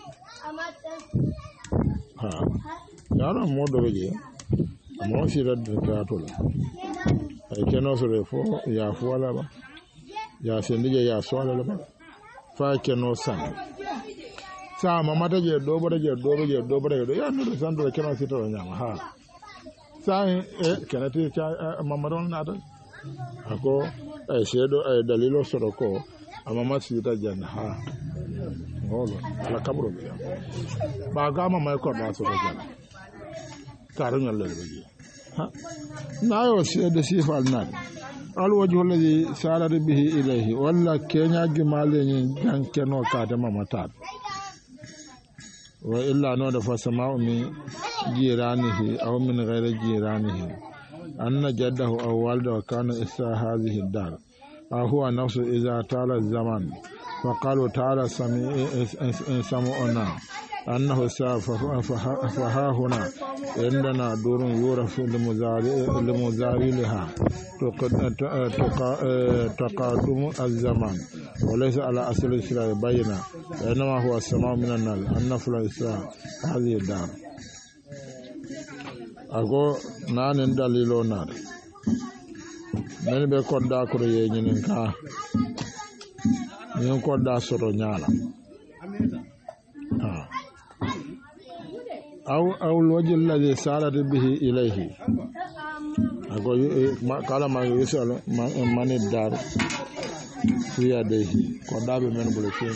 ha yaro modo je amo sira de tato la ay keno so refo ya fuala ba ya sendije ya swala la ba fa keno san sa mamata je dobore ya no sando kema sito nyama ha sa kenati cha mamadon nada ako shedo dalilo soroko amama sita janna ha ngolo ala kabro ba ga mama ko da so janna karunya lele ha nayo shedo sifal nada alwajhu alladhi sara bihi ilayhi walla kenya gimale ni jankeno kata mamata wa illa no da fasama'u min jiranihi aw min ghairi jiranihi anna jaddahu aw waldahu kana isa hadhihi ad-dar huwa nafsu idha tala az-zaman wa qalu ta'ala sam'una annahu fa huna عندنا دور يورث لمزاريلها تقادم الزمان وليس على أصل الإسراء بينا وإنما هو السماء من النار النفل الإسراء هذه الدار أقول نان دليلو نار من بيكون داكر ينينكا ينكو داسرو نيالا أو الوجه الذي سارت به إليه أقول قال ما يسأل من الدار في يديه قداب من بلشين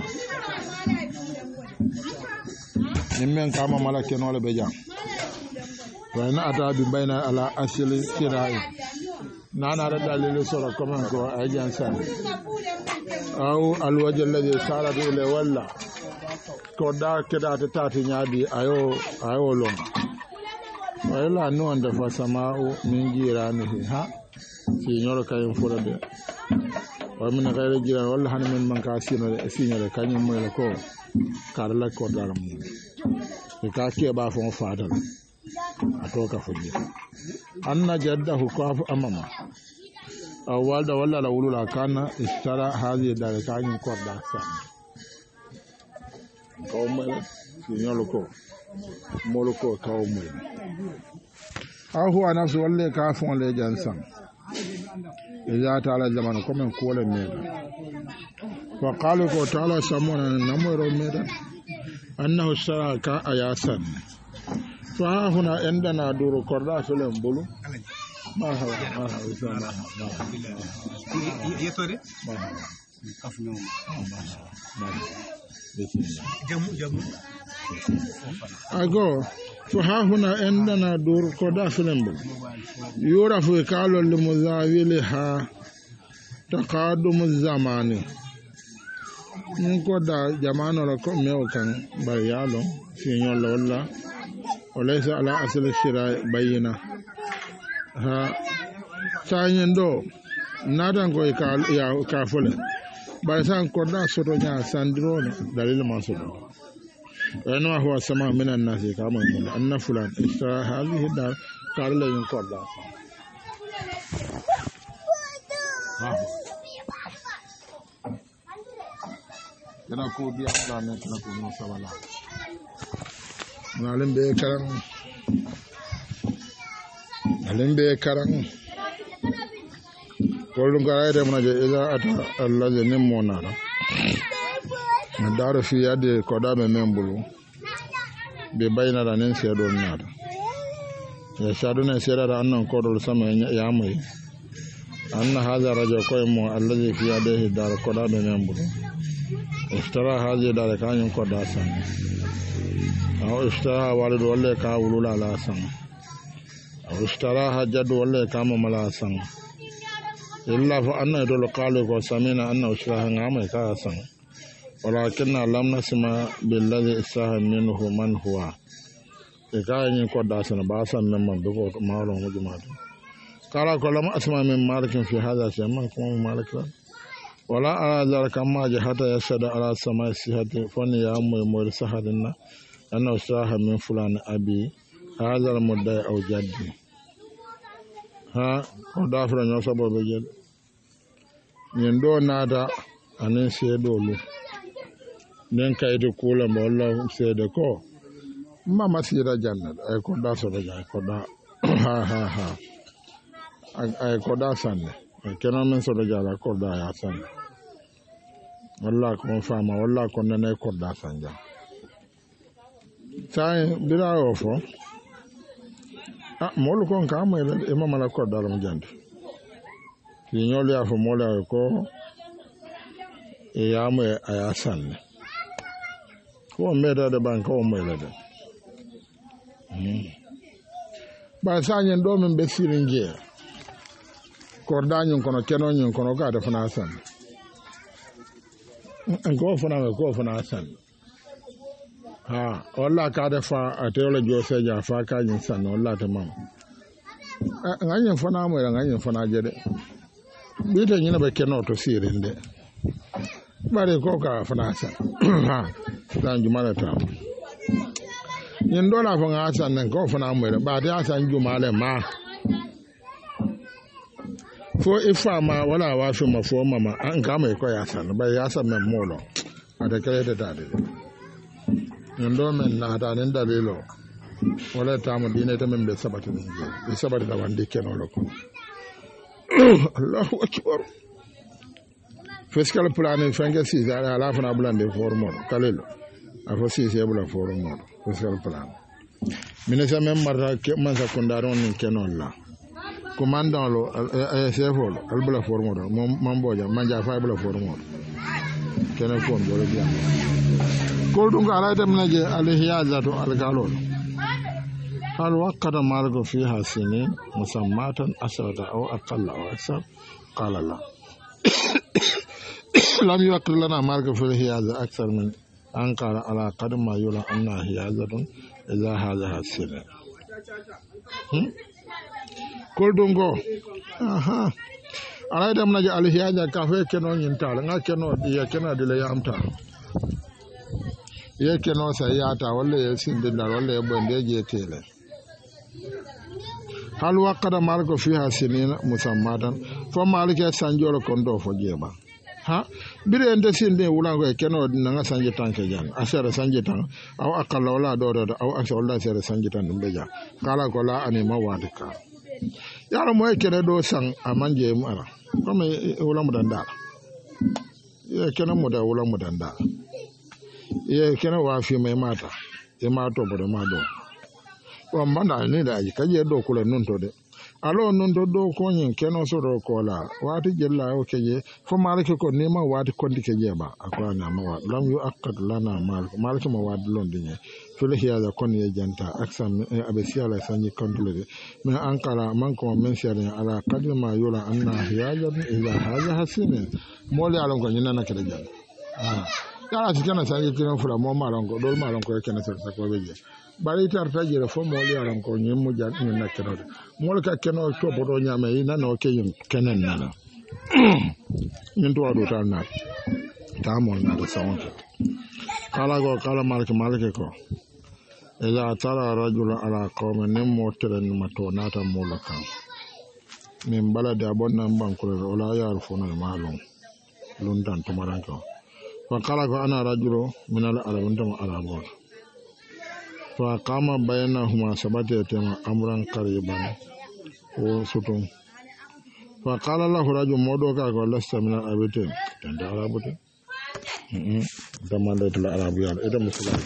نمين كاما ملكين ولا بجان وإن أتى بين على أصل كراي نانا ردالي سورة كمان كو أجان سان أو الوجه الذي سارت إليه ولا koda keda ta tati nyadi ayo long wala no anda fa sama'u min jiranihi ha si nyoro kayen furade wa min ghayri jiran wala han min man ka sino de signore kanyum moy ko karla ko daram e ka ke ba fon fadal atoka fuji anna jaddahu qafu amama aw walda wala la wulula kana istara hadi dal kanyum ko da san kawmala signolo ko moloko kawmala ahu anafsu walle ka fon le jansan iza taala zaman ko men ko le meda wa qalu ko taala samona namoro meda annahu saraka ayasan fa huna endana duru korda felen bulu marhaba yetore kafno jamu ago fa huna endana dur ko da filembo yura fu kalo li muzawili ha taqadum zamani mun ko da jamano la ko mew kan bayalo fi nyolo wala walaysa ala asli shira bayina ha tanyendo nadan ko ka fole baisan korda soto nya sandrona dalil masodo eno huwa sama minan nasi kama mun anna fulan istara hadhihi dar karla yin korda dana ko biya da ne kana ko no sabala alimbe karan kolum garayde mona je ila ata allaje nimmonara daro fi yade kodaɓe men bulu ɓe baynata nen seeɗol naata e saduna seeɗata annan koɗol sama yamoy anna haha radio koye mo allaje fi yadehi daro kodaɓe men bulu istara haji dare kañum kodda san aw istara walid walle ka wulula ala san aw istara ha jaddu walle ka mamala san illa fa anna dol qalu ko samina anna usraha ngama ka san walakinna lam nasma billazi isaha minhu man huwa e ka yin ko da san ba san nan man ko mawlo mo jumaatu kala ko lam asma min malikin fi hadha shay'an kuma malika wala ala zalika ma jahata yashada ala samai sihati fani ya mu sahadinna anna usraha min fulan abi hadha al mudda aw jaddi ha ko dafra nyo sabobe jel nyen do nada anen sedolu nen kayde kula mo walla sede ko mama sira jannat ay ko da so da ko da ha ay ko da sanne kena men so da jala ko da ya sanne walla ko fama walla ko nane ko da sanja sai bira ofo molu kon ka mo e mama la ko dalam jande ni nyoli afo mola ko e yamu aya sanne ko meda de banka o mo le de ba sanyen do men be sirinje ko dañun kono kenonyin kono ka da fana sanne ko fana sanne walla ka da fa a teola jose ja fa ka yin sanne walla ta mam ganyen fana mo ganyen fana jede bita nyina be keno to sirinde bare ko ka fana san dan jumala ta nyin dola fa nga san nan ko fana mo ba ta san jumala ma fo ifa ma wala wa fi ma fo mama an ka mai ko ya san ba ya san men molo ada kare da dade nyin do men na da nen dalilo wala ta mo dine ta men be sabata ni be sabata da wande keno loko Allahu akbar fiscal plan fenge si ala fana blande formo kalelo afo si se bula formo fiscal plan minesa mem marra ke man sa kondaron ni kenon la commandant lo chef lo al bula formo mamboja manja fa bula formo kenen ko do le biam ko dum ala dem naje al hiyazatu al galol hal waqada margo fiha sinin musammatan asrata aw aqalla aw aksar qala la lam yuqir lana margo fi hiyaza akthar min an qala ala qadam ma yula anna hiyazatun idha hadha hasina kol dongo aha ala dem naje al hiyaza ka fe keno nyin tala nga keno ya keno de le yamta ye keno sa yata walla ye sindinda walla ye bonde je tele hal waqada marko fiha sinina musammatan fo malike sanjolo kondo fo jeba bire ende sinde wulango e keno nanga sanje tanke jan asere sanje tan aw akalla wala do aw asere wala asere sanje tan dum beja kala ko la ani ma wadika yaro moy kene do sang amanje mu ara comme wulamu danda ye kene mo da wulamu danda ye kene wa fi mai mata e ma to bodo ma do o manda ni da ji kaje do kula nun to de alo nun do ko nyin keno so do ko la wati jella o keje fo malike ko ni ma wati kondi keje ba akwa na ma wa lam yu akad lana malike ma wadi londi ne fele hiya da kon ye janta aksam abesiya la sanyi kontrole min ankara man ko men sere ala kadri ma yula anna hiya da ila haja hasine mole alon ko nyina na kede jan yala tikana sanyi kino fura mo malon ko dol malon ko kene ser sa ko beje bari tarta jere fo mo yaran ko nyim mu jat ni nakeno mo ka keno to bodo nyame ina no ke yin kenen nana min to ado tan na ta mo na da sawon kala malike ko ila tara rajula ala qawmin nim motren mato nata mulaka min balade abonna bankure wala yarfuna malum lundan to maranko fa kala ko ana rajulo min al arabun tam arabon fa kama bainahuma sabata tema amran qariban o sutun fa qala lahu rajul modo ka ko lasta min al-abitin tanda arabuti damanda to arabiyan ida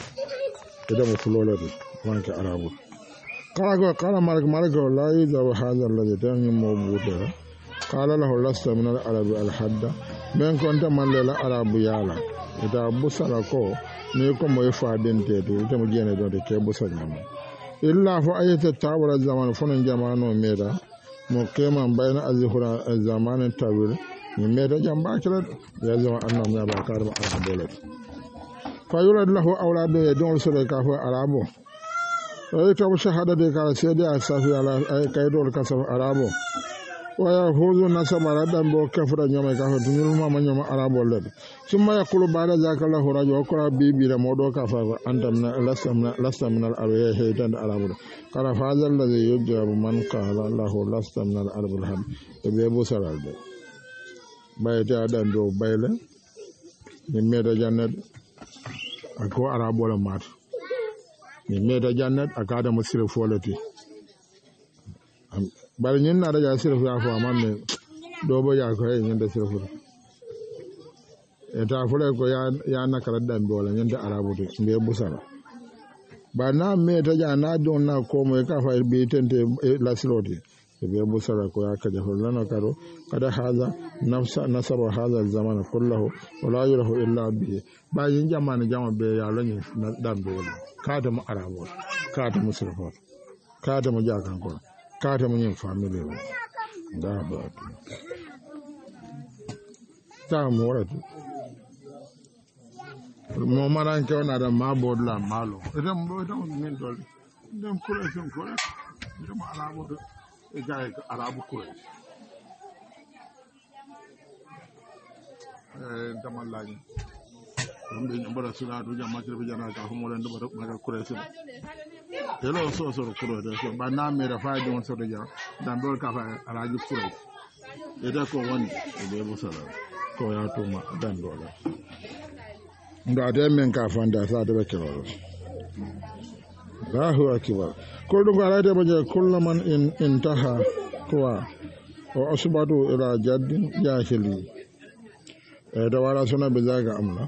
musulole wanke arabu kala malik la yuza wa hadha alladhi tangi mawbuda qala lahu lasta min al-arabi al-hadda ben konta man la arabu yala ida busala ko ne ko moy fa dente to ite mo jene do de ke busal nyama illa fa ayata tawala zaman fonon jamano meda mo kema bayna azhura zaman tawil ni meda jamba kala ya zama annam ya ba karba arabolet fa yulad lahu awladu ya don sura ka fa arabo ay to shahada de kala sede asafi ala ay kaydol kasaf arabo waya huzu nasabara dambo kafra nyama ka dunul mama nyama arabo led summa yaqulu ba'da zaka lahu rajul qara bibi da modo ka fa antamna lasta min al arwah haytan arabo qala fa zal ladhi yujabu man qala lahu lasta min al arab al ham be bo saralde bayta dan do bayle ni meda jannat ko arabo la mat ni meda jannat akada musir folati bari ñin na daga sirfu ya fa mamme do bo ya ko ñin da sirfu eta fule ko ya nakara dambe wala ñin da arabu de be busara ba na me ta ja na don na ko mo ka fa be tente la siloti e be busara ko ya kaja hollano karo kada hada nafsa nasaba hada zaman kullahu wala yurahu illa bi ba yin jamana jama be ya lanyi dambe ka da mu arabo ka da mu sulfa ka da mu jakan ko ka da mu yin family da ba ta mu waratu mo maran ke ona da ma bodla malo idan bo da min dol dem kula sun ko dem arabo e gaay arabu ko damal lañu dum be mbara sura do jama ci be jana ka mo len do ma ko resi telo so ko do so ba na me da fa do so do ja dan do ka fa araji ko e da ko woni e be bo sala ko ya to ma dan do la ndo de men ka fa nda sa de be kelo Allahu akbar ko do ngara de baje kullu man intaha kuwa wa asbadu ila jaddin jahili da wala suna be zaga amla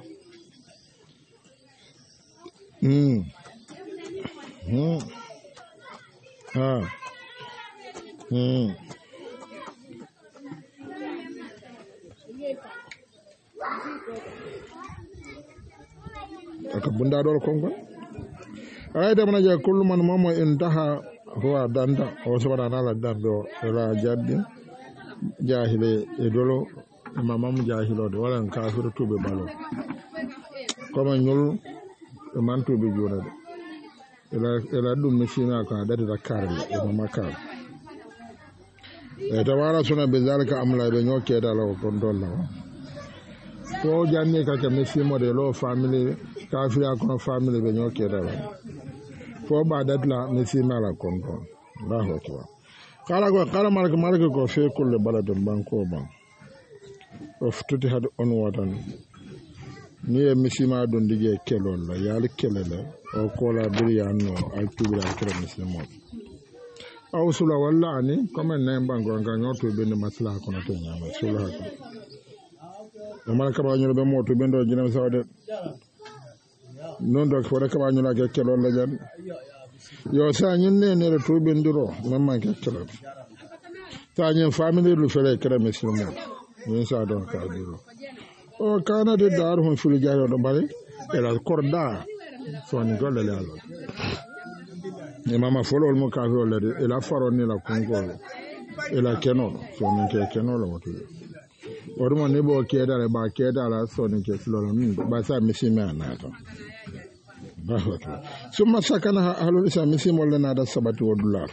aka bunda dol kongo ay da manaja kullu man mama intaha huwa danda o sabara nala dando ila jaddin jahile e dolo mamam jahilo de wala kafiru tube balo koma nyul e man tube jona de ila dum machina ka dadi da karle e mamakar e tawara suna be zalika amla be nyoke da law kon dolla ko janne ka ke machimo de lo family kafira ko family be nyoke da la fo ba dadla machima la kon don Allahu akbar kala malaka ko fe kulle baladun banko ban of tuti had on watan ni e misima don dige kelol la yal kelele o kola biriyanno al tubira kera mislimo aw sula walla ani comme en bango nga nyoto be ne masla ko na to nyama sula ko o malaka ba nyoro be moto be ndo jina sawde non do ko ka ba nyola ke kelol la jan yo sa nyin ne re to be ndiro mamma ke kelol ta nyin family lu fere kera mislimo ni sa don ka diro o kana de dar hon fulu jaro do bare ela korda so ni golle le alo ni mama folo mo ka golle de ela faro ni la kongo ela keno so ni ke keno lo motu o mo ne bo ke dare ba ke dara so ni ke flo mi ba sa mi si me na to ba ho to summa sakana halu isa mi si mo le na da sabati wo dollar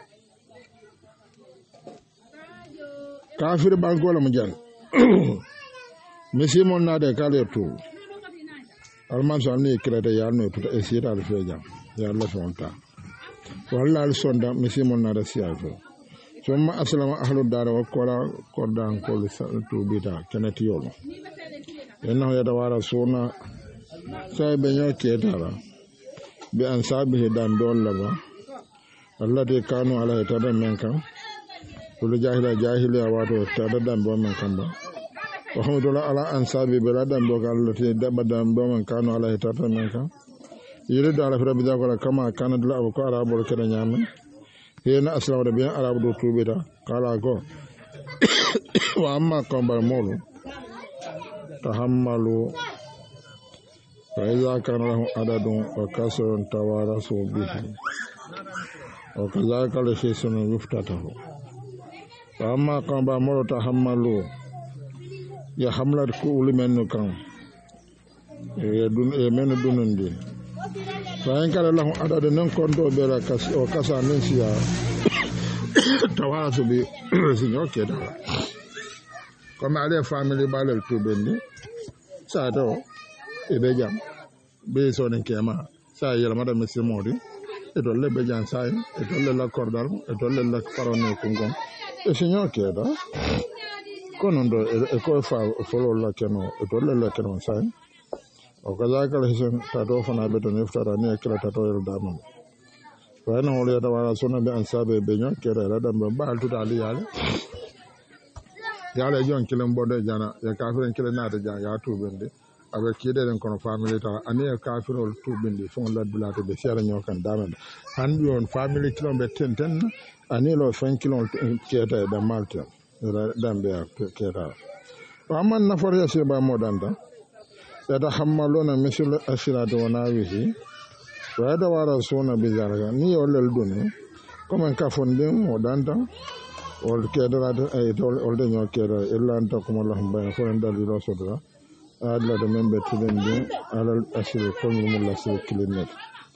kafir bangola mo jan misi mon na de kale to alman so ni krede ya no to e sira al feja ya Allah sonta walla al sonda misi mon na da siya to summa aslama ahlu dar wa qora kordan ko to bita kenati yolo enno ya da wara sona sai be nyo ke dara bi an sabihi dan dolla ba Allah de kanu ala ta da men kan kulu jahila wato ta da dan bo men kan ba alhamdulillah ala ansabi beladan bogal lati dabadan boman kanu ala hitata men kan yiri da ala fira bida ko kama kana dula abu ko arabo ke da nyame yena aslamu da biyan arabo do tubida kala ko wa amma kambal molu tahammalu fa iza kana lahu adadun wa kasrun tawarasu bihi wa kazalika la shay'un yuftatahu wa amma kambal molu tahammalu ya hamlat ko uli men kan e dun e men dunundi fa en kala lahu adade non konto be la kas o kasa men siya tawasu bi sinyo keda comme ale family balel to bendi sa do e be jam be so nen kema sa yela madame simodi e do le be jan sai e do le la cordal e do le la parone kungon e sinyo keda konondo e ko fa folo la keno e to le keno sai o kaza kala hisen ta do fana be to neftara ne kala ta to yel damam wa na wala da wala sona be ansabe be nyon kera da dam ba altu dali yale jon kilen bodo jana ya kafiren kilen na da ja ya to bende abe kideren kono family ta ani e kafirol tubindi fon laddulate be sera nyokan damen handi on family kilon be ten ani lo 5 kilon keta da malta dambe keta amman nafar ya se ba modanda yatahammaluna misl asirati wa nawihi wa yadawara suna bizarga ni olel duni comme kafondin modanda ol kedarade ay ol de ñoo kedara illa anta kuma lahum bayna fo en dalilo sodra adla de membe tudende alal asir ko mu la sir klinet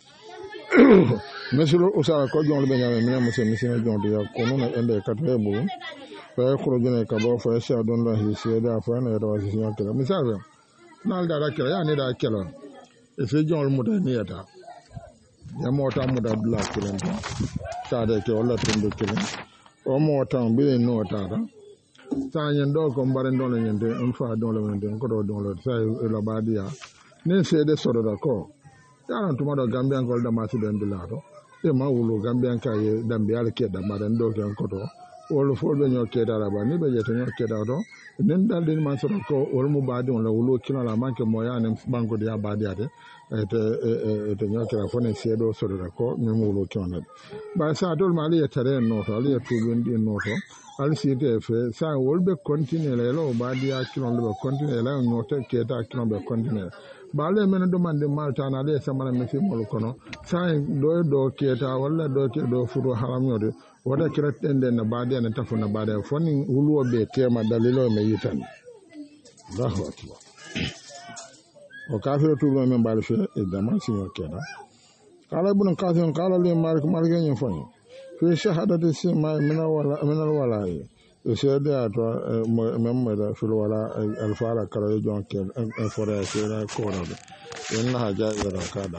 monsieur usara ko jong be ñame mina monsieur jong de ko non ende katwe bu fa ko jone ka bo fa sha don la hi sida fa na da wasi ñoo kedara misal nal da kala ya ne da kelon e se jong mu da ni yata ya mota mu da bla klinet ta de ke wala tumbe klinet o mo tan bi no tata ta nyen do ko mbare don la nyende en fa don la nyende ko do don la sa e la badia ne se de soro da ko ya ran tuma do gambian ko da ma si den bilato e ma wulo gambian ka ye dambi ala ke da ma den do ken ko do wolo fo be nyo ke da ba ni be je to nyo ke da do nen dal din man soro ko wol mu ba don la wulo kina la manke mo ya ne banko de ya badia de te nyo ke la fo ne se do soro da ko ni mu wulo kina ba sa dol ma ali ya tare no to ali ya tubun di no to ali si te fe sa wol be continue la lo ba dia kilon be continue la no te ke ta kilon be continue ba le men do man de malta na le samara me fi mol kono sa do ke ta wala do ke do furo haram yo de wada kirat ende na ba dia na tafu na ba dia foni wuluwo be tema dalilo me yitan Allahu akbar o kafiru tubu men ba le fe e dama si yo ke da قال ابن قاسم قال لي مالك ينفعني في شهادة السماء من الولاء يسير ممد في الولاء الفارق كلا يجون كل فراسينا كورا إنها جائرة كذا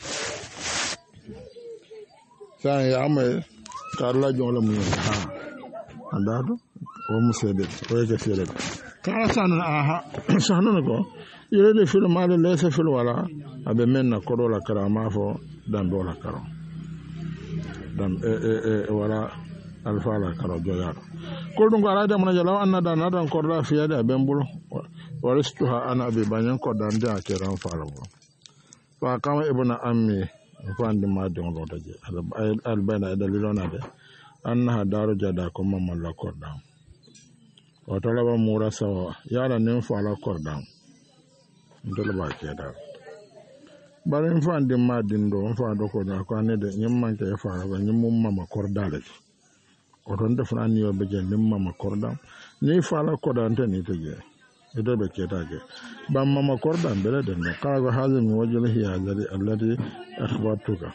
ثاني عمل قال لا جون لم يها عندها ومسيد ويكسير قال سانو يريد في المال ليس في الولاء أبي منا كرولا كرامة فو دم دولا كرام دم ولا الفالا كرام جيار كل دون قال هذا من جلوا أن دانا دان كرولا في هذا بيمبل ورثتها أنا أبي بنيان كردان جا كرام فارو فقام ابن أمي فاند ما دون لوتجي البنا دليلنا ده أنها دار جدا كم من لا كردان وطلب مورا سوا يالا ننفع لا كردان ndol ba ke da bare fa ande ma dindo fa do ko da ko ne de nyim man ke fa ba nyim mum mama korda le o ton def na ni yo be je nyim mama korda ni fa la korda ante ni te je e do be ke ta ke ba mama korda bele de no ka ga hazim wajhihi alladhi akhbatuka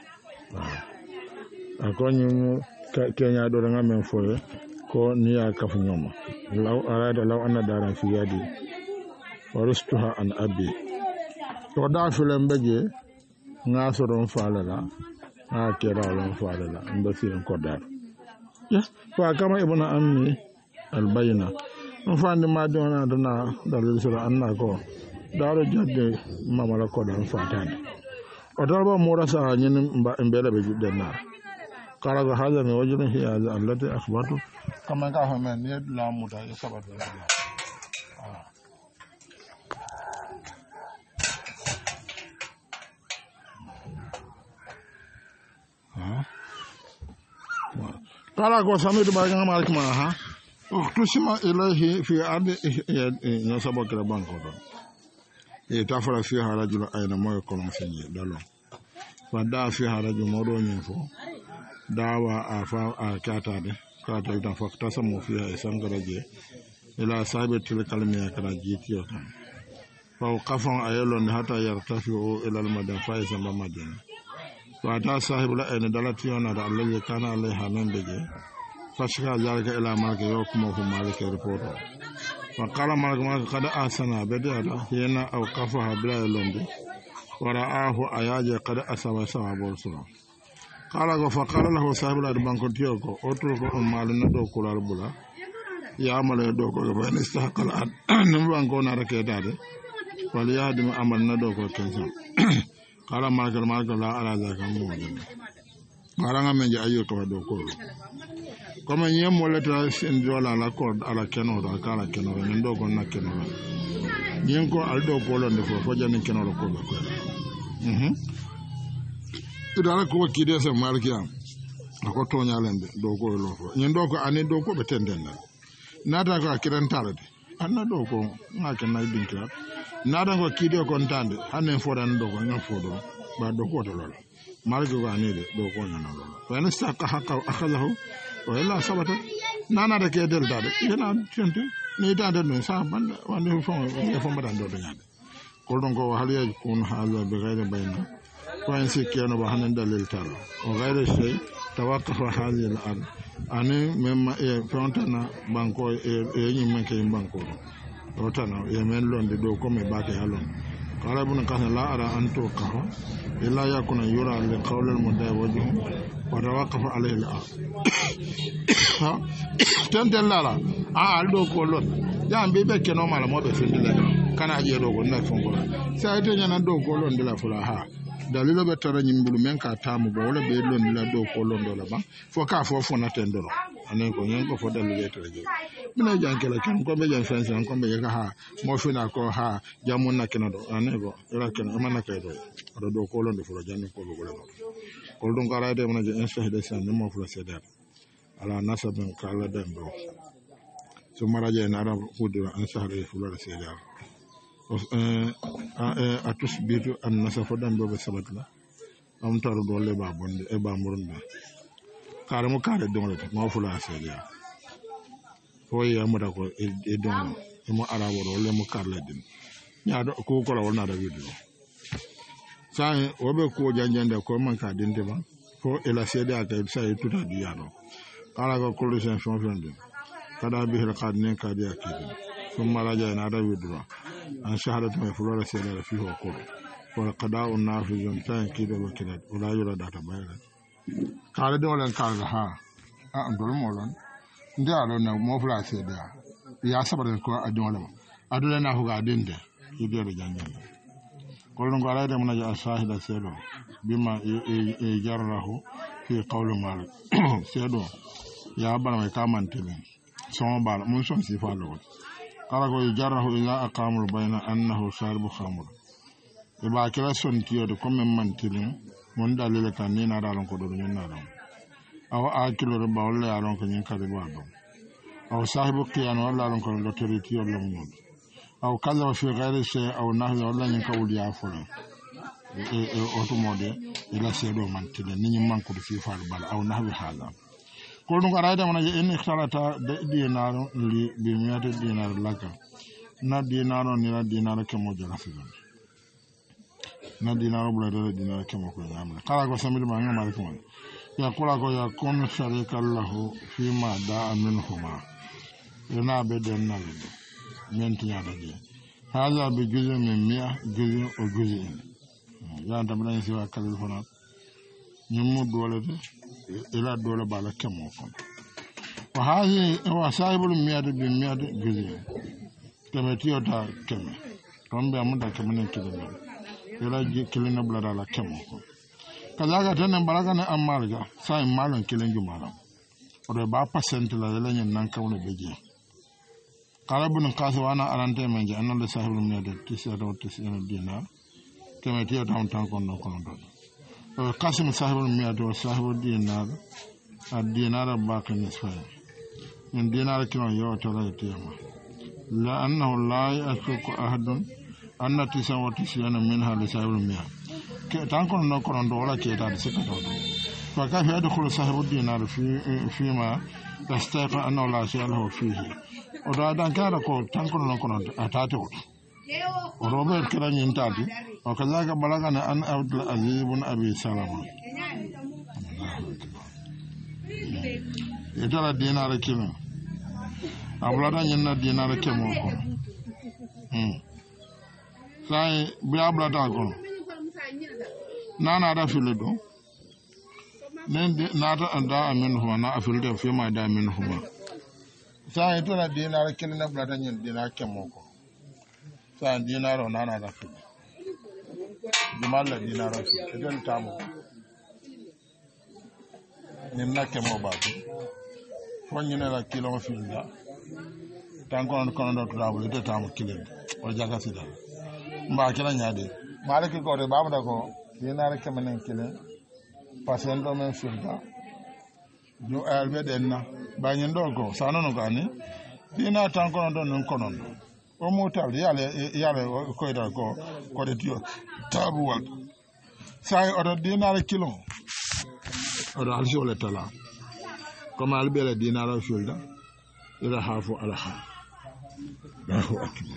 akon ñu kenya do nga men fo ko ni ya kafu nyoma law arada law anna daran fi yadi waristuha an abi to da filen beje nga so don falala a kera lon falala mbe fi ko dar yes fa kama ibn ammi albayna on fandi ma dona dana dalil sura anna ko daro jadde mamala ko dan fatani o darba murasa nyin mbele be jidde na kala ga hada mi wajuna hiya allati akhbatu kama ka fa men ne la muta ya sabatu قال قو سميت باغا مالك ما ها اختصم اليه في ارض نسبك البنك يتفر فيها رجل اين ما يكون مسنجي دالو فدا فيها رجل مودو نيفو داوا افا كاتade kata ita fakta samu fiha isangaraje ila sahibi tilkalmiya kana jitiyo tan fa qafan ayalon hatta yartafi'u ila almadan fa isamba madina فأتى صاحب الأين دلتيونا الذي كان عليها من بجي فشكى ذلك إلى مالك يوكمه مالك ريبورتو فقال مالك قد أحسن بدأت هنا أوقفها بلا يلوندي ورآه أياجي قد أسوى سوى بورسلا فقال له صاحب الأين تيوكو أترك مال ندو كولار بلا يعمل يدوكو فإن استحق الأرض نمبانكو ناركيتاتي وليهدم عمل ندوكو كنسان kala margal la ala zaka mo maranga men ayo ko do ko comme nyem wala ta sen jola la ko ala keno da kala keno men do ko na keno ñin ko aldo ko londe fo janni kenolo ko be ko idara ko kide se markiya ko toñalende do ko lo fo ñin do ko ani do ko be tenden nata ko akiran talade anna do ko ngake nay dinkira nata ko kide ko tande hanen fodan do ko ngam fodo ba do ko to lolo marki ko ani de do ko nyana lolo wa en saka hakka akhalahu wa illa sabata nana da ke del dade yana tente ni dade no sa banda wande fo e fo mbadan do nyade ko don ko haliya kun hala be gaire bayna ko en sikeno ba hanen dalil talo o gaire sey tawaqqafa hadhihi al-ard ani memma e fontana banko e nyimma ke banko do tana e men londe do ko me bake halon qala ibn qasim la ara an tuqaha illa yakuna yura li qawl al-mudai wajhu wa tawaqqafa alayhi al-ard tanten lala aldo ko lon ya mbe be keno mala mo be findile kana je do ko na fonko sa ite nyana do ko lon de la fula ha dalilo be tara nyimbulu men ka tamu bo wala be lon la do ko lon do la ba fo ka fo fo na tendoro anen ko nyen ko fo dalile tere je mina jankela ken ko be jan fense ko be ka ha mo fina ko ha jamun na kenado anen ko ira ken man na kay do ko lon do fo janni ko be ko ko don ko ara de mo je inshahida san mo fo sedar ala nasabin kala dando so maraje na ara hudura an sahare fo la sedar a tusbitu an nasafa dambe be sabatla am taru dole ba bonde e ba murunda kare mo kare donle mo fula sedia foyi amada ko e don e mo arabo do le mo karle din nyaado ko ko la wona da video sai obe ko janjande ko man ka dinde ba fo e la sedia ka sai tuta di yado kala ko collision fonfende kada bi hel qadne kadi akidi summa raja na da video an shahadatu mai fulora sai da fi hukuru wa qada'u nafizun tan kido wa kidat wala yura da ta bayar kare da wannan kare ha a andol molon nda alo na mo fula sai da ya sabar ko adon wala adon na huga dinde kido da janjan kolon gara da mun ja shahida sai do bima e jarrahu fi qawli malik sai do ya bar mai kamantele son bal mun son sifalo kala ko jarrahu ila aqamul bayna annahu sharibu khamr e ba kila son tiyo de comme mantilin mon dalile kan ni na dalon ko do nyen na don aw akilo re ba wala yaron ko nyen kade ba don aw sahibu qiyan wala yaron ko do teriti yo lam non aw kala fi ghairi shay aw nahwi wala nyen ka wuli afolo e automode ila sedo mantilin ni nyen man ko do fi faal bal aw nahwi hala ko dum araida mana je en ikhtarata dinaro li bi miyata dinaro laka na dinaro ni na dinaro ke mo jara fi na dinaro bula de dinaro ke mo ko nyamna kala ko samir ma ngama ko ya kula ko ya kun sharika lahu fi ma da minhuma yana be den na le menti ya da je hala bi juzu min miya juzu o juzu ya ndam si wa kalil fona nyimu dole de ila dole bala kemo kon wa hazi wa sahibul miyad bi miyad juzi keme tiyota keme tombe amuda keme nen kidene ila kilina blada la kemo kon kazaga tenen balaga ne amarga sai malon kilen jumara odo ba percent la la nyen nan kawno beje kalabun kaso wana arante menje anno sahibul miyad tisado dinar keme tiyota on kon no kon do قاسم صاحب المئة وصاحب الدينار الدينار باقي نصفين من دينار كما يوتر يتيما لأنه لا يشك أحد أن 99 منها لصاحب المئة تنكون نكون دولا كيتا سكتو فكيف يدخل صاحب الدينار فيما يستيقن أنه لا شيء له فيه ودا كان كو تنكون نكون أتاتو وربما كرا ينتادي وكذلك بلغنا أن عبد العزيز بن أبي سلمة يترى دينار كيلو أبلغنا ينا دينار كيموكو ساي بيابلغنا كون نانا دا فيلدو ناتا دا منهما نا أفيلدو فيما دا منهما ساي يترى دينار كيلو نبلغنا ينا دينار كيموكو ساي دينار نانا دا فيلدو jumalla dinaro eden tamo ninna kemo babu fonyina la kilo finda tan kono do travel ede tamo kilende o jaga sida mba kila nyaade malaki ko de babu da ko dinare kemanen kile pasen do men sulta do albe denna banyen do ko sanono gani dina tan kono do non kono o mo tawde yale ko da ko de tio tabu wal sai odo dinare kilo odo alsi wala tala comme albe la dinare sulta ila hafu alaha Allahu akbar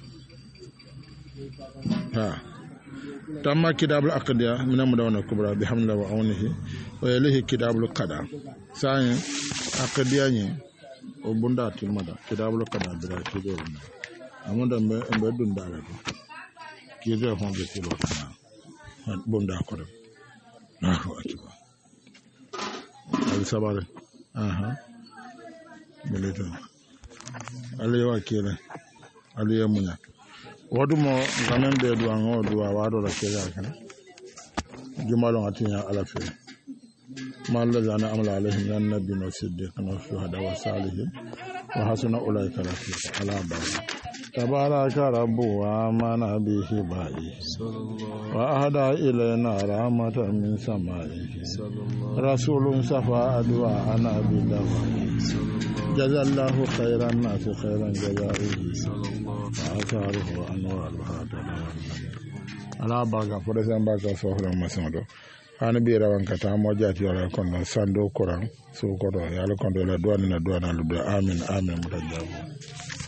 ha tamma kitabul aqdiya min amdawna kubra bihamdillah wa awnihi wa ilayhi kitabul qada sai aqdiya ni o bunda tilmada kitabul qada bira kido amunda mbe dunda la kido fon be tilo bunda ko dem Allahu akbar al sabare aha milito aliwa kile aliya munya wadumo ngamen be duwa ngoduwa wado la kila kana jumalo atinya ala fi mal lazana amala alaihim yan nabi no siddiq no shuhada wa salihin wa hasuna ulaika rafiqa ala ba tabaraka rabbu wa amana bihi ba'i wa ahada ilayna rahmatan min sama'i rasulun safa adwa ana bidawa jazallahu khairan nas khairan jazaihi asaruhu anwar al-hadana ala baga for example ka so hore masando hani bi rawan kata mo jati wala kon sando quran so ko do yalla kon do la douane na douane lu amin amin mutajabo